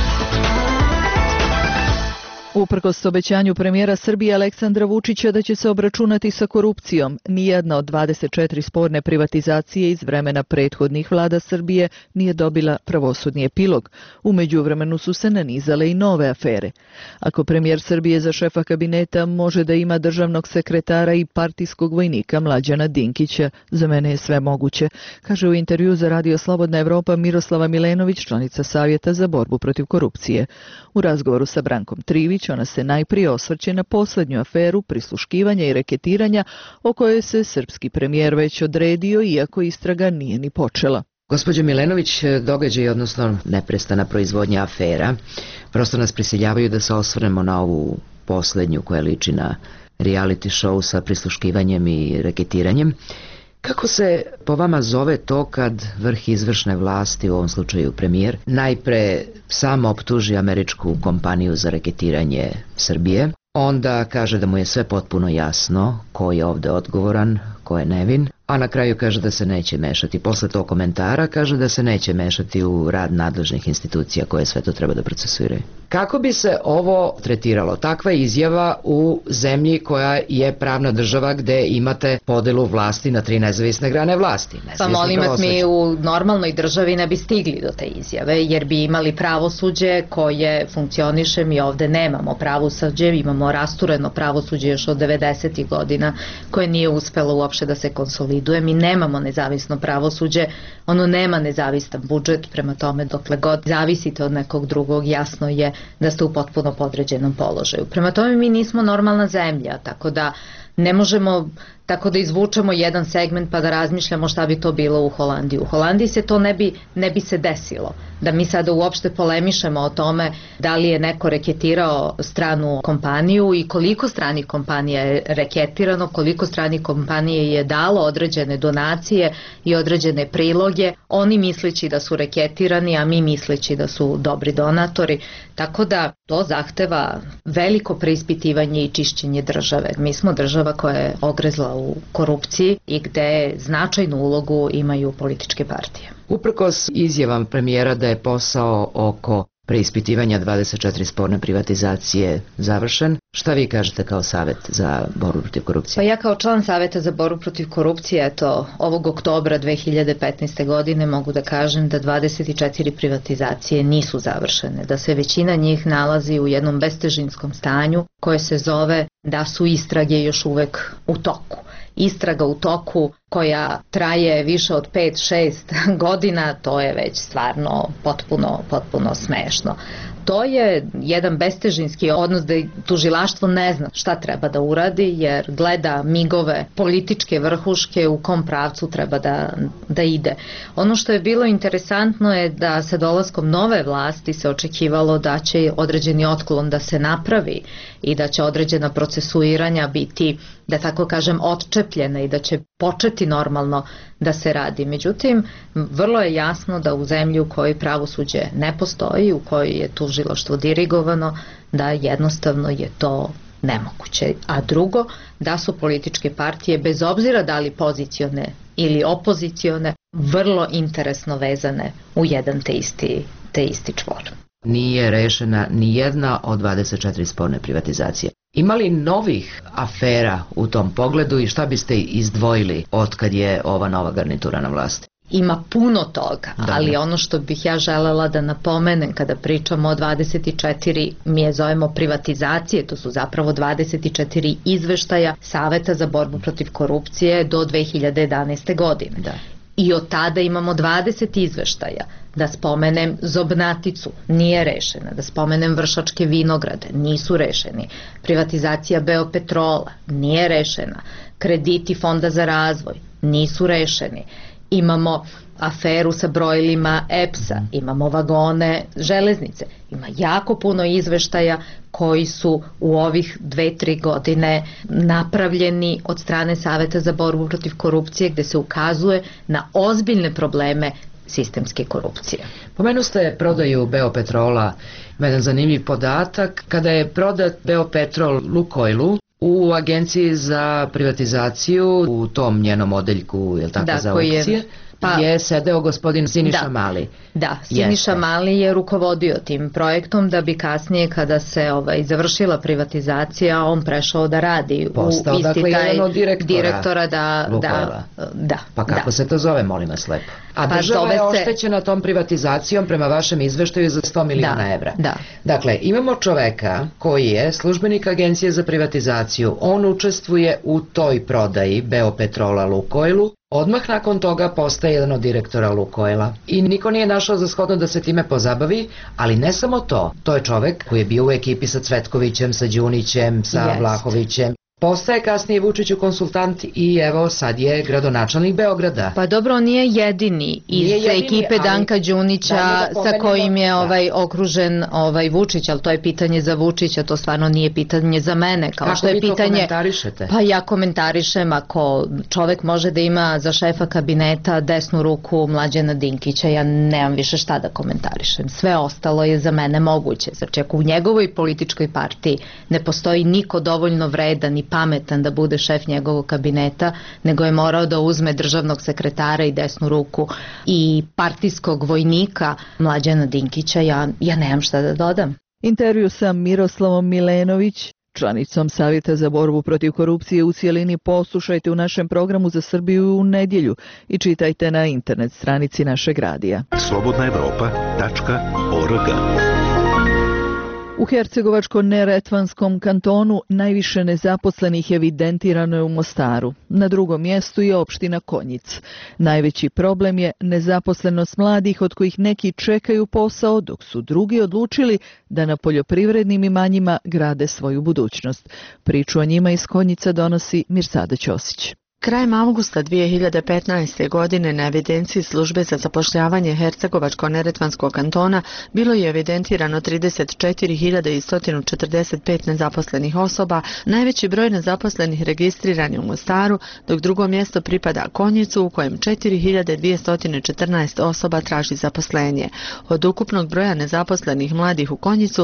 Uprkos obećanju premijera Srbije Aleksandra Vučića da će se obračunati sa korupcijom, nijedna od 24 sporne privatizacije iz vremena prethodnih vlada Srbije nije dobila pravosudni epilog. U međuvremenu su se nanizale i nove afere. Ako premijer Srbije za šefa kabineta može da ima državnog sekretara i partijskog vojnika Mlađana Dinkića, za mene je sve moguće, kaže u intervju za Radio Slobodna Evropa Miroslava Milenović, članica Savjeta za borbu protiv korupcije. U razgovoru sa Brankom Trivić ona se najprije osvrće na posljednju aferu prisluškivanja i reketiranja o kojoj se srpski premijer već odredio, iako istraga nije ni počela. Gospođo Milenović, događaj, odnosno neprestana proizvodnja afera, prosto nas prisiljavaju da se osvrnemo na ovu posljednju koja liči na reality show sa prisluškivanjem i reketiranjem. Kako se po vama zove to kad vrh izvršne vlasti, u ovom slučaju premijer, najpre samo optuži američku kompaniju za reketiranje Srbije, onda kaže da mu je sve potpuno jasno ko je ovde odgovoran, ko je nevin, a na kraju kaže da se neće mešati. Posle tog komentara kaže da se neće mešati u rad nadležnih institucija koje sve to treba da procesuiraju. Kako bi se ovo tretiralo? Takva izjava u zemlji koja je pravna država gde imate podelu vlasti na 3 nezavisne grane vlasti. Pa molim vas, mi u normalnoj državi ne bi stigli do te izjave, jer bi imali pravosuđe koje funkcioniše. Mi ovde nemamo pravosuđe, imamo rastureno pravosuđe još od 90. godina koje nije uspelo uopšte da se konsoliduje. Mi nemamo nezavisno pravosuđe, ono nema nezavistan budžet, prema tome dokle god zavisite od nekog drugog, jasno je da ste u potpuno podređenom položaju. Prema tome mi nismo normalna zemlja, tako da ne možemo tako da izvučemo jedan segment pa da razmišljamo šta bi to bilo u Holandiji. U Holandiji se to ne bi se desilo. Da mi sada uopšte polemišemo o tome da li je neko reketirao stranu kompaniju i koliko stranih kompanija je reketirano, koliko stranih kompanije je dalo određene donacije i određene priloge, oni misleći da su reketirani, a mi misleći da su dobri donatori. Tako da to zahteva veliko preispitivanje i čišćenje države. Mi smo država koja je ogrezla u korupciji i gde značajnu ulogu imaju političke partije. Uprkos izjavam premijera da je posao oko preispitivanja 24 sporne privatizacije završen, šta vi kažete kao Savet za borbu protiv korupcije? Pa ja kao član Saveta za borbu protiv korupcije, ovog oktobra 2015. godine mogu da kažem da 24 privatizacije nisu završene, da se većina njih nalazi u jednom bestežinskom stanju koje se zove da su istrage još uvek u toku. Istraga u toku koja traje više od 5-6 godina, to je već stvarno potpuno smešno. To je jedan bestežinski odnos da tužilaštvo ne zna šta treba da uradi jer gleda migove političke vrhuške u kom pravcu treba da ide. Ono što je bilo interesantno je da sa dolaskom nove vlasti se očekivalo da će određeni otklon da se napravi i da će određena procesuiranja biti, da tako kažem, odčepljena i da će početi normalno da se radi. Međutim, vrlo je jasno da u zemlji u kojoj pravosuđe ne postoji, u kojoj je tužilaštvo dirigovano, da jednostavno je to nemoguće. A drugo, da su političke partije, bez obzira da li pozicione ili opozicione, vrlo interesno vezane u jedan te isti čvor. Nije rešena ni jedna od 24 sporne privatizacije. Ima li novih afera u tom pogledu i šta biste izdvojili od kad je ova nova garnitura na vlasti? Ima puno toga, ali ono što bih ja želela da napomenem kada pričamo o 24, mi je zovemo privatizacije, to su zapravo 24 izveštaja Saveta za borbu protiv korupcije do 2011. godine. Da. I od tada imamo 20 izveštaja. Da spomenem Zobnaticu, nije rešena. Da spomenem Vršačke vinograde, nisu rešeni. Privatizacija Beopetrola, nije rešena. Krediti Fonda za razvoj, nisu rešeni. Imamo aferu sa brojilima EPS-a, imamo vagone železnice. Ima jako puno izveštaja koji su u ovih 2-3 godine napravljeni od strane Saveta za borbu protiv korupcije gde se ukazuje na ozbiljne probleme sistemske korupcije. Pomenu ste prodaju Beopetrola, jedan zanimljiv podatak. Kada je prodat Beopetrol Lukoilu u Agenciji za privatizaciju, u tom njenom odeljku, je li tako, za aukcije, je sedeo gospodin Siniša Mali. Da, Siniša Mali je rukovodio tim projektom da bi kasnije kada se završila privatizacija on prešao da radi u isti taj direktora da. Pa kako se to zove, molim vas lepo? A država je oštećena tom privatizacijom prema vašem izveštaju za 100 miliona evra. Dakle, imamo čoveka koji je službenik Agencije za privatizaciju, on učestvuje u toj prodaji Beopetrola Lukoilu. Odmah nakon toga postaje jedan od direktora Lukoila i niko nije našao za shodno da se time pozabavi, ali ne samo to, to je čovek koji je bio u ekipi sa Cvetkovićem, sa Đunićem, sa Vlahovićem. Postaje kasnije Vučiću konsultant i evo sad je gradonačelnik Beograda. Pa dobro, on nije jedini iz ekipe Danka Đunića sa kojim je okružen Vučić, ali to je pitanje za Vučića, to stvarno nije pitanje za mene. Kako vi to komentarišete? Pa ja komentarišem ako čovek može da ima za šefa kabineta desnu ruku Mlađana Dinkića, ja nemam više šta da komentarišem. Sve ostalo je za mene moguće. Znači ako u njegovoj političkoj partiji ne postoji niko dovoljno vredan i pametan da bude šef njegovog kabineta, nego je morao da uzme državnog sekretara i desnu ruku i partijskog vojnika Mlađana Dinkića, ja nemam šta da dodam. Intervju sa Miroslavom Milenović, članicom Savjeta za borbu protiv korupcije, u cijelini poslušajte u našem programu za Srbiju u nedjelju i čitajte na internet stranici našeg radija. slobodnaevropa.org. U Hercegovačko-neretvanskom kantonu najviše nezaposlenih evidentirano je u Mostaru. Na drugom mjestu je opština Konjic. Najveći problem je nezaposlenost mladih od kojih neki čekaju posao, dok su drugi odlučili da na poljoprivrednim imanjima grade svoju budućnost. Priču o njima iz Konjica donosi Mirsada Ćosić. Krajem avgusta 2015. godine na evidenciji službe za zapošljavanje Hercegovačko-neretvanskog kantona bilo je evidentirano 34.145 nezaposlenih osoba, najveći broj nezaposlenih registriran je u Mostaru, dok drugo mjesto pripada Konjicu u kojem 4.214 osoba traži zaposlenje. Od ukupnog broja nezaposlenih mladih u Konjicu,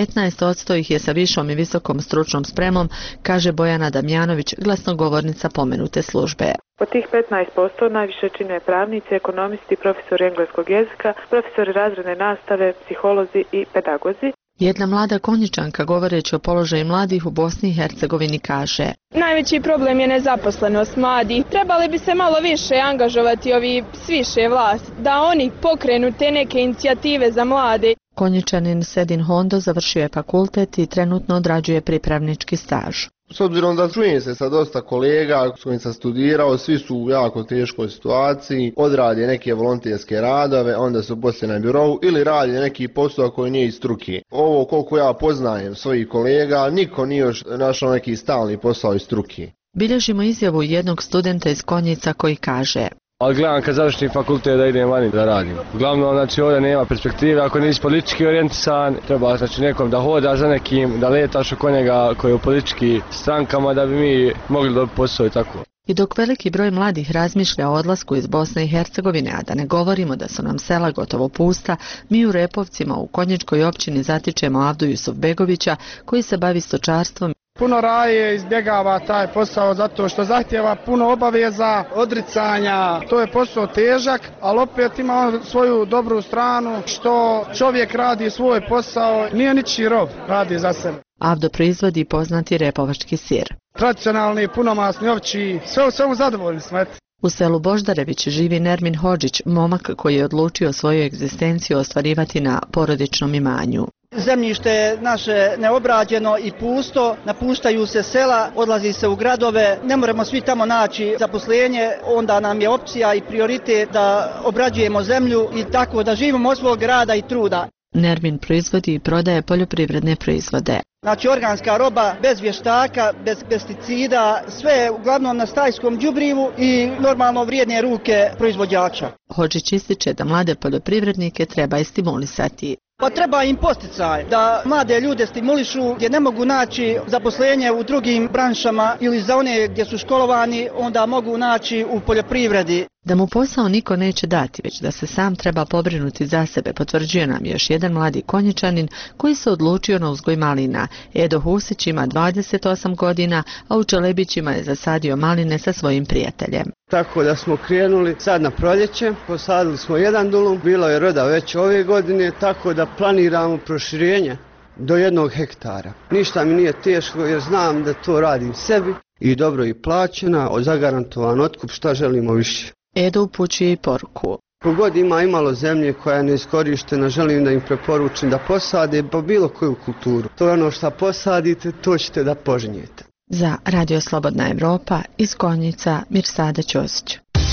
15% ih je sa višom i visokom stručnom spremom, kaže Bojana Damjanović, glasnogovornica pomenute službe. Od tih 15% najviše čine pravnici, ekonomisti, profesori engleskog jezika, profesori razredne nastave, psiholozi i pedagozi. Jedna mlada Konjičanka, govoreći o položaju mladih u Bosni i Hercegovini, kaže: Najveći problem je nezaposlenost mladih. Trebali bi se malo više angažovati ovi s više vlasti, da oni pokrenu te neke inicijative za mlade. Konjičanin Sedin Hondo završio je fakultet i trenutno odrađuje pripravnički staž. S obzirom da čujem se sa dosta kolega s kojim sam studirao, svi su u jako teškoj situaciji, odrade neke volonterske radove, onda su poslije na birou ili rade neki posao koji nije iz struke. Ovo koliko ja poznajem svojih kolega, niko nije još našao neki stalni posao iz struke. Bilježimo izjavu jednog studenta iz Konjica koji kaže: Ali gledam kad završim fakultet da idem vani da radim. Uglavnom, znači ovdje nema perspektive, ako nisi politički orijentisan, treba znači nekom da hoda za nekim, da letaš oko njega koji je u politički strankama da bi mi mogli dobiti posao i tako. I dok veliki broj mladih razmišlja o odlasku iz Bosne i Hercegovine, a da ne govorimo da su nam sela gotovo pusta, mi u Repovcima u Konjičkoj općini zatičemo Avdu Jusufbegovića koji se bavi stočarstvom. Puno raje izbjegava taj posao zato što zahtjeva puno obaveza, odricanja. To je posao težak, ali opet ima svoju dobru stranu što čovjek radi svoj posao, nije ničiji rob, radi za sebe. Avdo proizvodi poznati repovački sir. Tradicionalni, punomasni, ovči, sve u svemu zadovoljni smo. U selu Boždarević živi Nermin Hodžić, momak koji je odlučio svoju egzistenciju ostvarivati na porodičnom imanju. Zemljište je naše neobrađeno i pusto, napuštaju se sela, odlazi se u gradove, ne moramo svi tamo naći zaposlenje, onda nam je opcija i prioritet da obrađujemo zemlju i tako da živimo od svog rada i truda. Nermin proizvodi i prodaje poljoprivredne proizvode. Znači organska roba, bez vještaka, bez pesticida, sve uglavnom na stajskom đubrivu i normalno vrijedne ruke proizvođača. Hodžić ističe da mlade poljoprivrednike treba i stimulisati. Pa treba im posticaj da mlade ljude stimulišu gdje ne mogu naći zaposlenje u drugim branšama ili za one gdje su školovani, onda mogu naći u poljoprivredi. Da mu posao niko neće dati, već da se sam treba pobrinuti za sebe, potvrđuje nam još jedan mladi Konjičanin koji se odlučio na uzgoj malina. Edo Husić ima 28 godina, a u Čelebićima je zasadio maline sa svojim prijateljem. Tako da smo krenuli sad na proljeće, posadili smo jedan dulum, bilo je roda već ove godine, tako da planiramo proširenje do 1 hektara. Ništa mi nije teško jer znam da to radim sebi i dobro i plaćena, zagarantovan otkup, šta želimo više. Edo upućuje i poruku. Kogod ima imalo zemlje koja je neiskorištena, želim da im preporučim da posade po bilo koju kulturu. To je ono što posadite, to ćete da požnjete. Za Radio Slobodna Evropa iz Konjica, Mirsada Ćosić.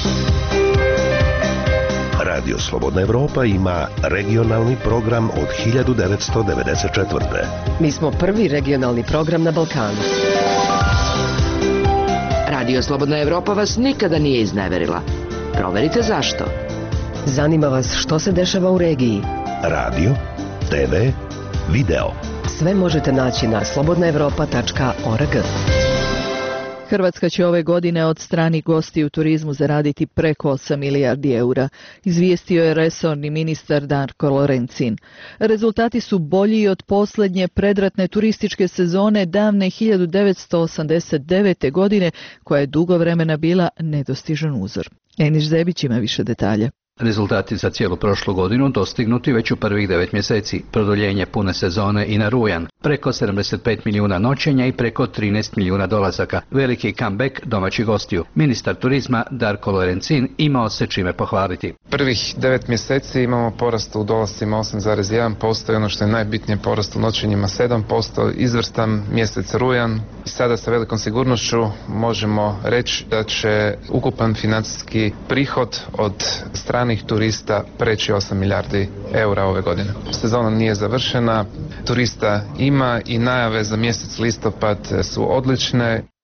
Radio Slobodna Evropa ima regionalni program od 1994. Mi smo prvi regionalni program na Balkanu. Radio Slobodna Evropa vas nikada nije izneverila. Proverite zašto. Zanima vas što se dešava u regiji. Radio, TV, video. Sve možete naći na slobodnaevropa.org. Hrvatska će ove godine od stranih gosti u turizmu zaraditi preko 8 milijardi eura, izvijestio je resorni ministar Darko Lorencin. Rezultati su bolji od posljednje predratne turističke sezone davne 1989. godine, koja je dugo vremena bila nedostižan uzor. Eniš Zebić ima više detalja. Rezultati za cijelu prošlu godinu dostignuti već u prvih 9 mjeseci, produljenje pune sezone i na rujan, preko 75 milijuna noćenja i preko 13 milijuna dolazaka, veliki comeback domaćih gostiju. Ministar turizma Darko Lorencin imao se čime pohvaliti. Prvih 9 mjeseci imamo porast u dolascima 8,1% i ono što je najbitnije porast u noćenjima 7%, izvrstan mjesec rujan. I sada sa velikom sigurnošću možemo reći da će ukupan financijski prihod od stranih turista preći 8 milijardi eura ove godine. Sezona nije završena, turista ima i najave za mjesec listopad su odlične.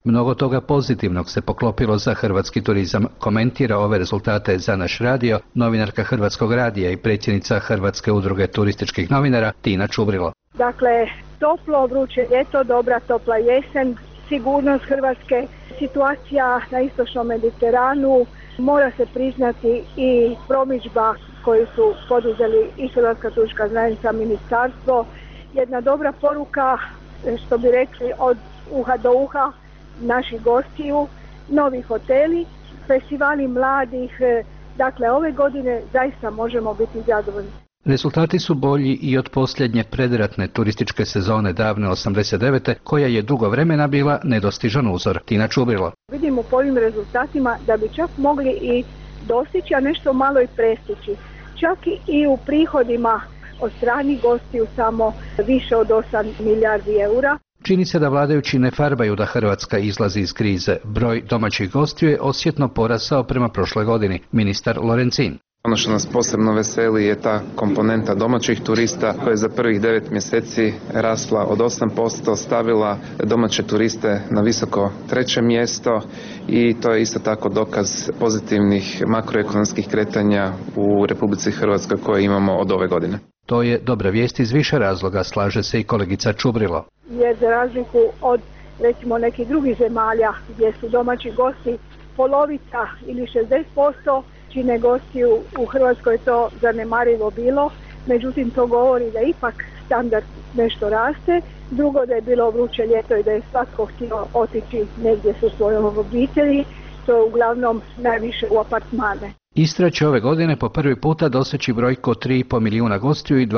Mnogo toga pozitivnog se poklopilo za hrvatski turizam. Komentira ove rezultate za naš radio novinarka Hrvatskog radija i predsjednica Hrvatske udruge turističkih novinara Tina Čubrilo. Dakle, toplo, vruće ljeto, dobra topla jesen, sigurnost Hrvatske, situacija na istočnom Mediteranu, mora se priznati i promidžba koju su poduzeli i Hrvatska turistička zajednica, ministarstvo. Jedna dobra poruka, što bi rekli, od uha do uha naših gostiju, novi hoteli, festivali mladih. Dakle, ove godine zaista možemo biti zadovoljni. Rezultati su bolji i od posljednje predratne turističke sezone davne 89. koja je dugo vremena bila nedostižan uzor. Tina Čubrilo. Vidimo po ovim rezultatima da bi čak mogli i dostići, a nešto malo i prestići. Čak i u prihodima od stranih gostiju samo više od 8 milijardi eura. Čini se da vladajući ne farbaju da Hrvatska izlazi iz krize. Broj domaćih gostiju je osjetno porasao prema prošloj godini. Ministar Lorencin. Ono što nas posebno veseli je ta komponenta domaćih turista koja je za prvih 9 mjeseci rasla od 8%, stavila domaće turiste na visoko 3. mjesto i to je isto tako dokaz pozitivnih makroekonomskih kretanja u Republici Hrvatskoj koje imamo od ove godine. To je dobra vijest iz više razloga, slaže se i kolegica Čubrilo. Jer za razliku od recimo nekih drugih zemalja gdje su domaći gosti polovica ili 60%, čine gostiju, u Hrvatskoj to zanemarivo bilo, međutim to govori da ipak standard nešto raste, drugo da je bilo vruće ljeto i da je svatko htio otići negdje sa svojom obitelji, to je uglavnom najviše u apartmane. Istra će ove godine po prvi puta doseći brojku od 3,5 milijuna gostiju i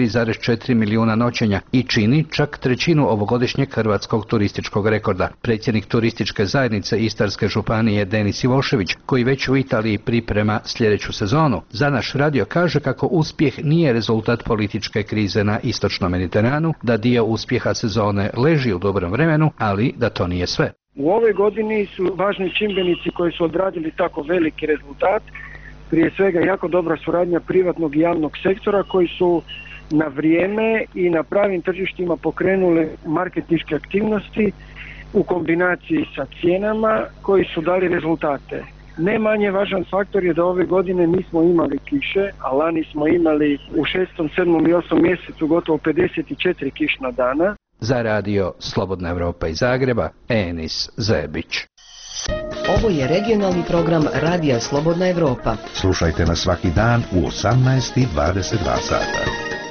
23,4 milijuna noćenja i čini čak trećinu ovogodišnjeg hrvatskog turističkog rekorda. Predsjednik turističke zajednice Istarske županije Denis Ivošević, koji već u Italiji priprema sljedeću sezonu, za naš radio kaže kako uspjeh nije rezultat političke krize na istočnom Mediteranu, da dio uspjeha sezone leži u dobrom vremenu, ali da to nije sve. U ovoj godini su važni čimbenici koji su odradili tako veliki rezultat, prije svega jako dobra suradnja privatnog i javnog sektora koji su na vrijeme i na pravim tržištima pokrenuli marketinške aktivnosti u kombinaciji sa cijenama koji su dali rezultate. Ne manje važan faktor je da ove godine nismo imali kiše, a lani smo imali u 6., 7. i 8. mjesecu gotovo 54 kišna dana. Za radio Slobodna Evropa iz Zagreba, Enis Zebić. Ovo je regionalni program Radija Slobodna Evropa. Slušajte nas svaki dan u 18:22 sata.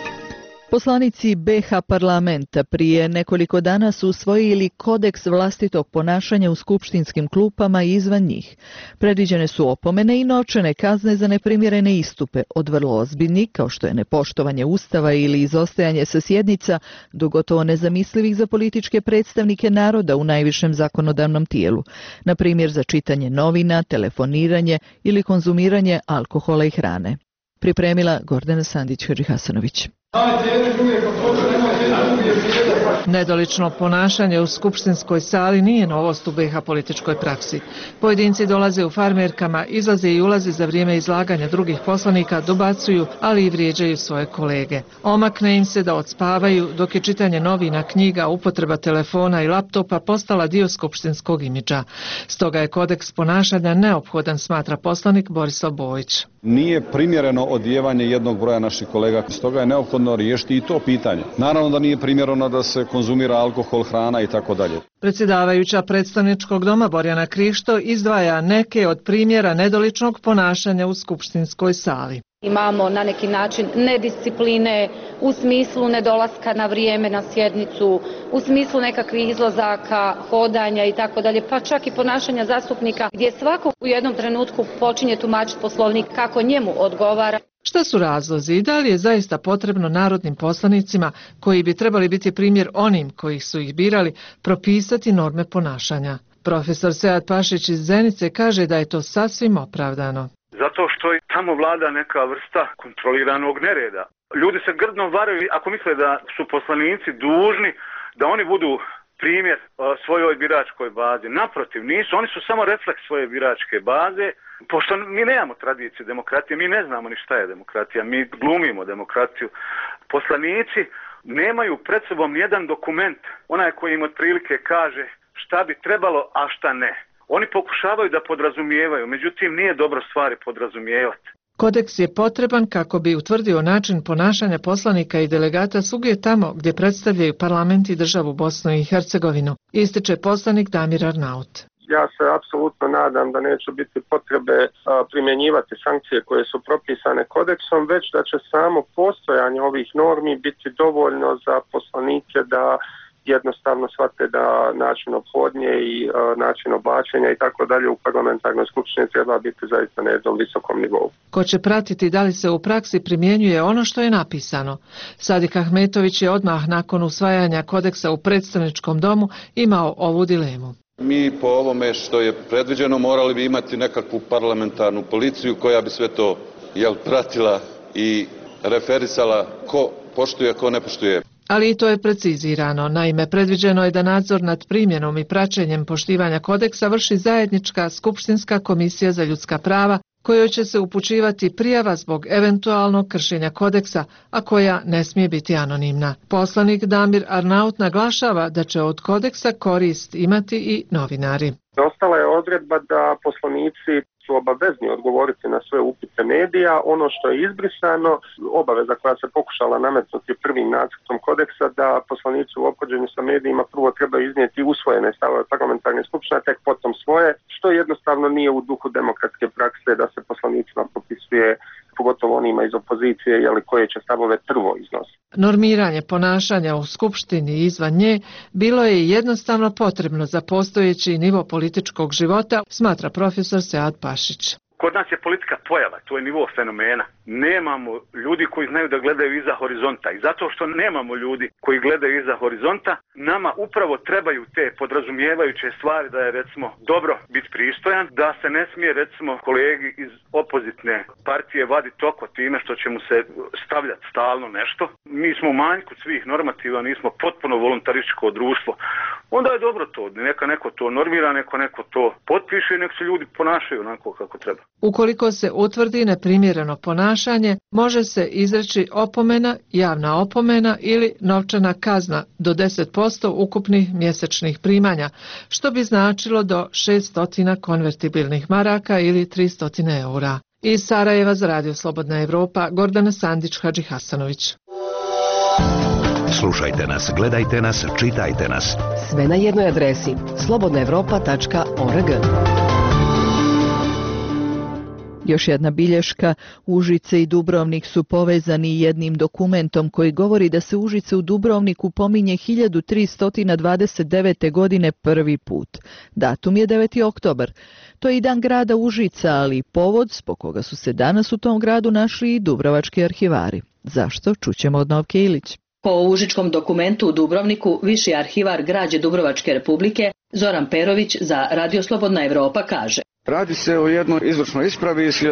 Poslanici BiH parlamenta prije nekoliko dana su usvojili kodeks vlastitog ponašanja u skupštinskim klupama i izvan njih. Predviđene su opomene i novčane kazne za neprimjerene istupe, od vrlo ozbiljnih, kao što je nepoštovanje Ustava ili izostajanje sa sjednica, do gotovo nezamislivih za političke predstavnike naroda u najvišem zakonodavnom tijelu, na primjer za čitanje novina, telefoniranje ili konzumiranje alkohola i hrane. Pripremila Gordana Sandić-Hasanović. Nedolično ponašanje u skupštinskoj sali nije novost u BiH političkoj praksi. Pojedinci dolaze u farmerkama, izlaze i ulaze za vrijeme izlaganja drugih poslanika, dobacuju, ali i vrijeđaju svoje kolege. Omakne im se da odspavaju, dok je čitanje novina, knjiga, upotreba telefona i laptopa postala dio skupštinskog imidža. Stoga je kodeks ponašanja neophodan, smatra poslanik Borislav Bojić. Nije primjereno odijevanje jednog broja naših kolega, stoga je neophodno riješiti i to pitanje. Naravno da nije primjereno da se konzumira alkohol, hrana i tako dalje. Predsjedavajuća predstavničkog doma Borjana Krišto izdvaja neke od primjera nedoličnog ponašanja u skupštinskoj sali. Imamo na neki način nediscipline u smislu nedolaska na vrijeme na sjednicu, u smislu nekakvih izlazaka, hodanja i tako dalje, pa čak i ponašanja zastupnika gdje svako u jednom trenutku počinje tumačiti Poslovnik kako njemu odgovara. Šta su razlozi i da li je zaista potrebno narodnim poslanicima, koji bi trebali biti primjer onim koji su ih birali, propisati norme ponašanja? Profesor Sead Pašić iz Zenice kaže da je to sasvim opravdano. Zato što je tamo vlada neka vrsta kontroliranog nereda. Ljudi se grdno varaju ako misle da su poslanici dužni da oni budu primjer svojoj biračkoj bazi. Naprotiv, nisu, oni su samo refleks svoje biračke baze. Pošto mi nemamo tradiciju demokratije, mi ne znamo ni šta je demokratija, mi glumimo demokratiju. Poslanici nemaju pred sobom nijedan dokument, onaj koji im otprilike kaže šta bi trebalo, a šta ne. Oni pokušavaju da podrazumijevaju, međutim nije dobro stvari podrazumijevati. Kodeks je potreban kako bi utvrdio način ponašanja poslanika i delegata svugdje tamo gdje predstavljaju parlament i državu Bosnu i Hercegovinu, ističe poslanik Damir Arnaut. Ja se apsolutno nadam da neće biti potrebe primjenjivati sankcije koje su propisane kodeksom, već da će samo postojanje ovih normi biti dovoljno za poslanike da jednostavno shvate da način ophodnje i način oblačenja i tako dalje u parlamentarnoj skupštini treba biti zaista na jednom visokom nivou. Ko će pratiti da li se u praksi primjenjuje ono što je napisano? Sadik Ahmetović je odmah nakon usvajanja kodeksa u predstavničkom domu imao ovu dilemu. Mi po ovome što je predviđeno morali bi imati nekakvu parlamentarnu policiju koja bi sve to pratila i referisala ko poštuje, ko ne poštuje. Ali i to je precizirano. Naime, predviđeno je da nadzor nad primjenom i praćenjem poštivanja kodeksa vrši zajednička skupštinska komisija za ljudska prava, kojoj će se upućivati prijava zbog eventualnog kršenja kodeksa, a koja ne smije biti anonimna. Poslanik Damir Arnaut naglašava da će od kodeksa korist imati i novinari. Ostala je odredba da poslanici su obavezni odgovoriti na sve upite medija. Ono što je izbrisano, obaveza koja se pokušala nametnuti prvim nacrtom kodeksa, da poslanici u ophođenju sa medijima prvo trebaju iznijeti usvojene stavove parlamentarne skupštine, tek potom svoje, što jednostavno nije u duhu demokratske prakse da se poslanicima propisuje, pogotovo onima iz opozicije, koje će stavove prvo iznositi. Normiranje ponašanja u skupštini i izvan nje bilo je jednostavno potrebno za postojeći nivo političkog života, smatra profesor Sead Pašić. Kod nas je politika pojava, to je nivo fenomena. Nemamo ljudi koji znaju da gledaju iza horizonta i zato što nemamo ljudi koji gledaju iza horizonta, nama upravo trebaju te podrazumijevajuće stvari da je recimo dobro biti pristojan, da se ne smije recimo kolegi iz opozitne partije vaditi oko time što će mu se stavljati stalno nešto. Mi smo u manjku svih normativa, nismo potpuno voluntarističko društvo. Onda je dobro to, neka neko to normira, neko to potpiše i nek se ljudi ponašaju onako kako treba. Ukoliko se utvrdi neprimjereno ponašanje, može se izreći opomena, javna opomena ili novčana kazna do 10% ukupnih mjesečnih primanja, što bi značilo do 600 konvertibilnih maraka ili 300 eura. Iz Sarajeva za Radio Slobodna Evropa, Gordana Sandić-Hadži Hasanović. Slušajte nas, gledajte nas, čitajte nas. Sve na jednoj adresi slobodnaevropa.org. Još jedna bilješka, Užice i Dubrovnik su povezani jednim dokumentom koji govori da se Užice u Dubrovniku pominje 1329. godine prvi put. Datum je 9. oktobar. To je i dan grada Užica, ali i povod zbog koga su se danas u tom gradu našli i dubrovački arhivari. Zašto? Čućemo od Novke Ilić. Po užičkom dokumentu u Dubrovniku viši arhivar građe Dubrovačke republike Zoran Perović za Radio Slobodna Evropa kaže: Radi se o jednoj izvršnoj ispravi iz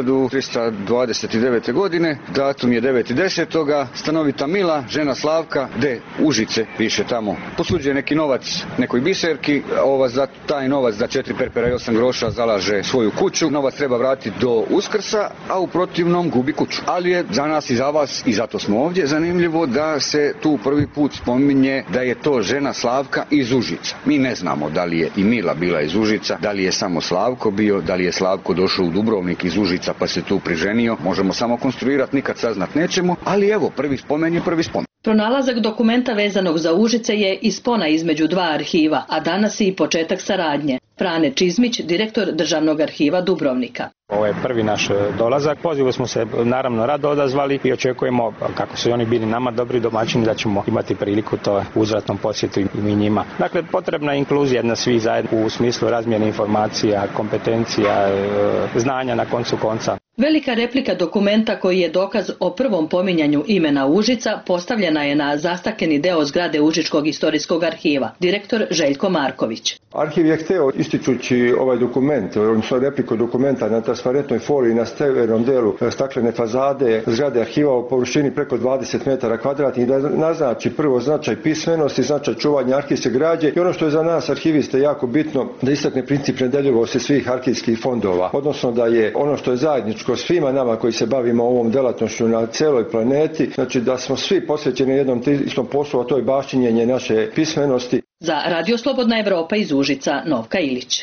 1329. godine, datum je 9.10. Stanovita Mila, žena Slavka, de Užice, piše tamo. Posuđuje neki novac nekoj biserki, za taj novac za 4 perpera i 8 groša zalaže svoju kuću. Novac treba vratiti do Uskrsa, a u protivnom gubi kuću. Ali je za nas i za vas, i zato smo ovdje, zanimljivo da se tu prvi put spominje da je to žena Slavka iz Užica. Mi ne znamo da li je i Mila bila iz Užica, da li je samo Slavko bio, da li je Slavko došao u Dubrovnik iz Užica pa se tu priženio, možemo samo konstruirati, nikad saznat nećemo, ali evo, prvi spomen je prvi spomen. Pronalazak dokumenta vezanog za Užice je i spona između dva arhiva, a danas i početak saradnje. Frane Čizmić, direktor Državnog arhiva Dubrovnika. Ovo je prvi naš dolazak. Pozivu smo se naravno rado odazvali i očekujemo, kako su oni bili nama dobri domaćini, da ćemo imati priliku to uzvratnom posjetu i mi njima. Dakle, potrebna je inkluzija na svi zajedno u smislu razmjene informacija, kompetencija, znanja na koncu konca. Velika replika dokumenta koji je dokaz o prvom pominjanju imena Užica postavljena je na zastakljeni deo zgrade Užičkog historijskog arhiva, direktor Željko Marković. Arhiv je hteo, ističući ovaj dokument, odnosno repliku dokumenta na transparentnoj foliji na severnom delu staklene fazade zgrade arhiva u površini preko 20 metara kvadratnih, da naznači prvo značaj pismenosti, značaj čuvanja arhivske građe i ono što je za nas arhiviste jako bitno, da istakne princip nedeljivosti svih arhivskih fondova, odnosno da je ono što je zajedničko svima nama koji se bavimo ovom delatnošću na celoj planeti, znači da smo svi posvećeni jednom istom poslu, a to je baštinjenje naše pismenosti. Za Radio Slobodna Evropa iz Užica, Novka Ilić.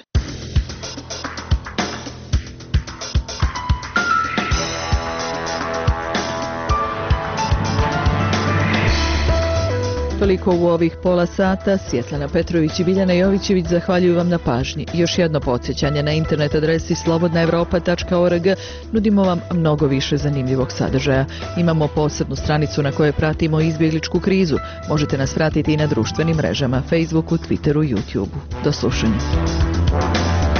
Toliko u ovih pola sata. Svjetlana Petrović i Biljana Jovićević zahvaljuju vam na pažnji. Još jedno podsjećanje, na internet adresi slobodnaevropa.org nudimo vam mnogo više zanimljivog sadržaja. Imamo posebnu stranicu na kojoj pratimo izbjegličku krizu. Možete nas pratiti i na društvenim mrežama, Facebooku, Twitteru, YouTubeu. Do slušanja.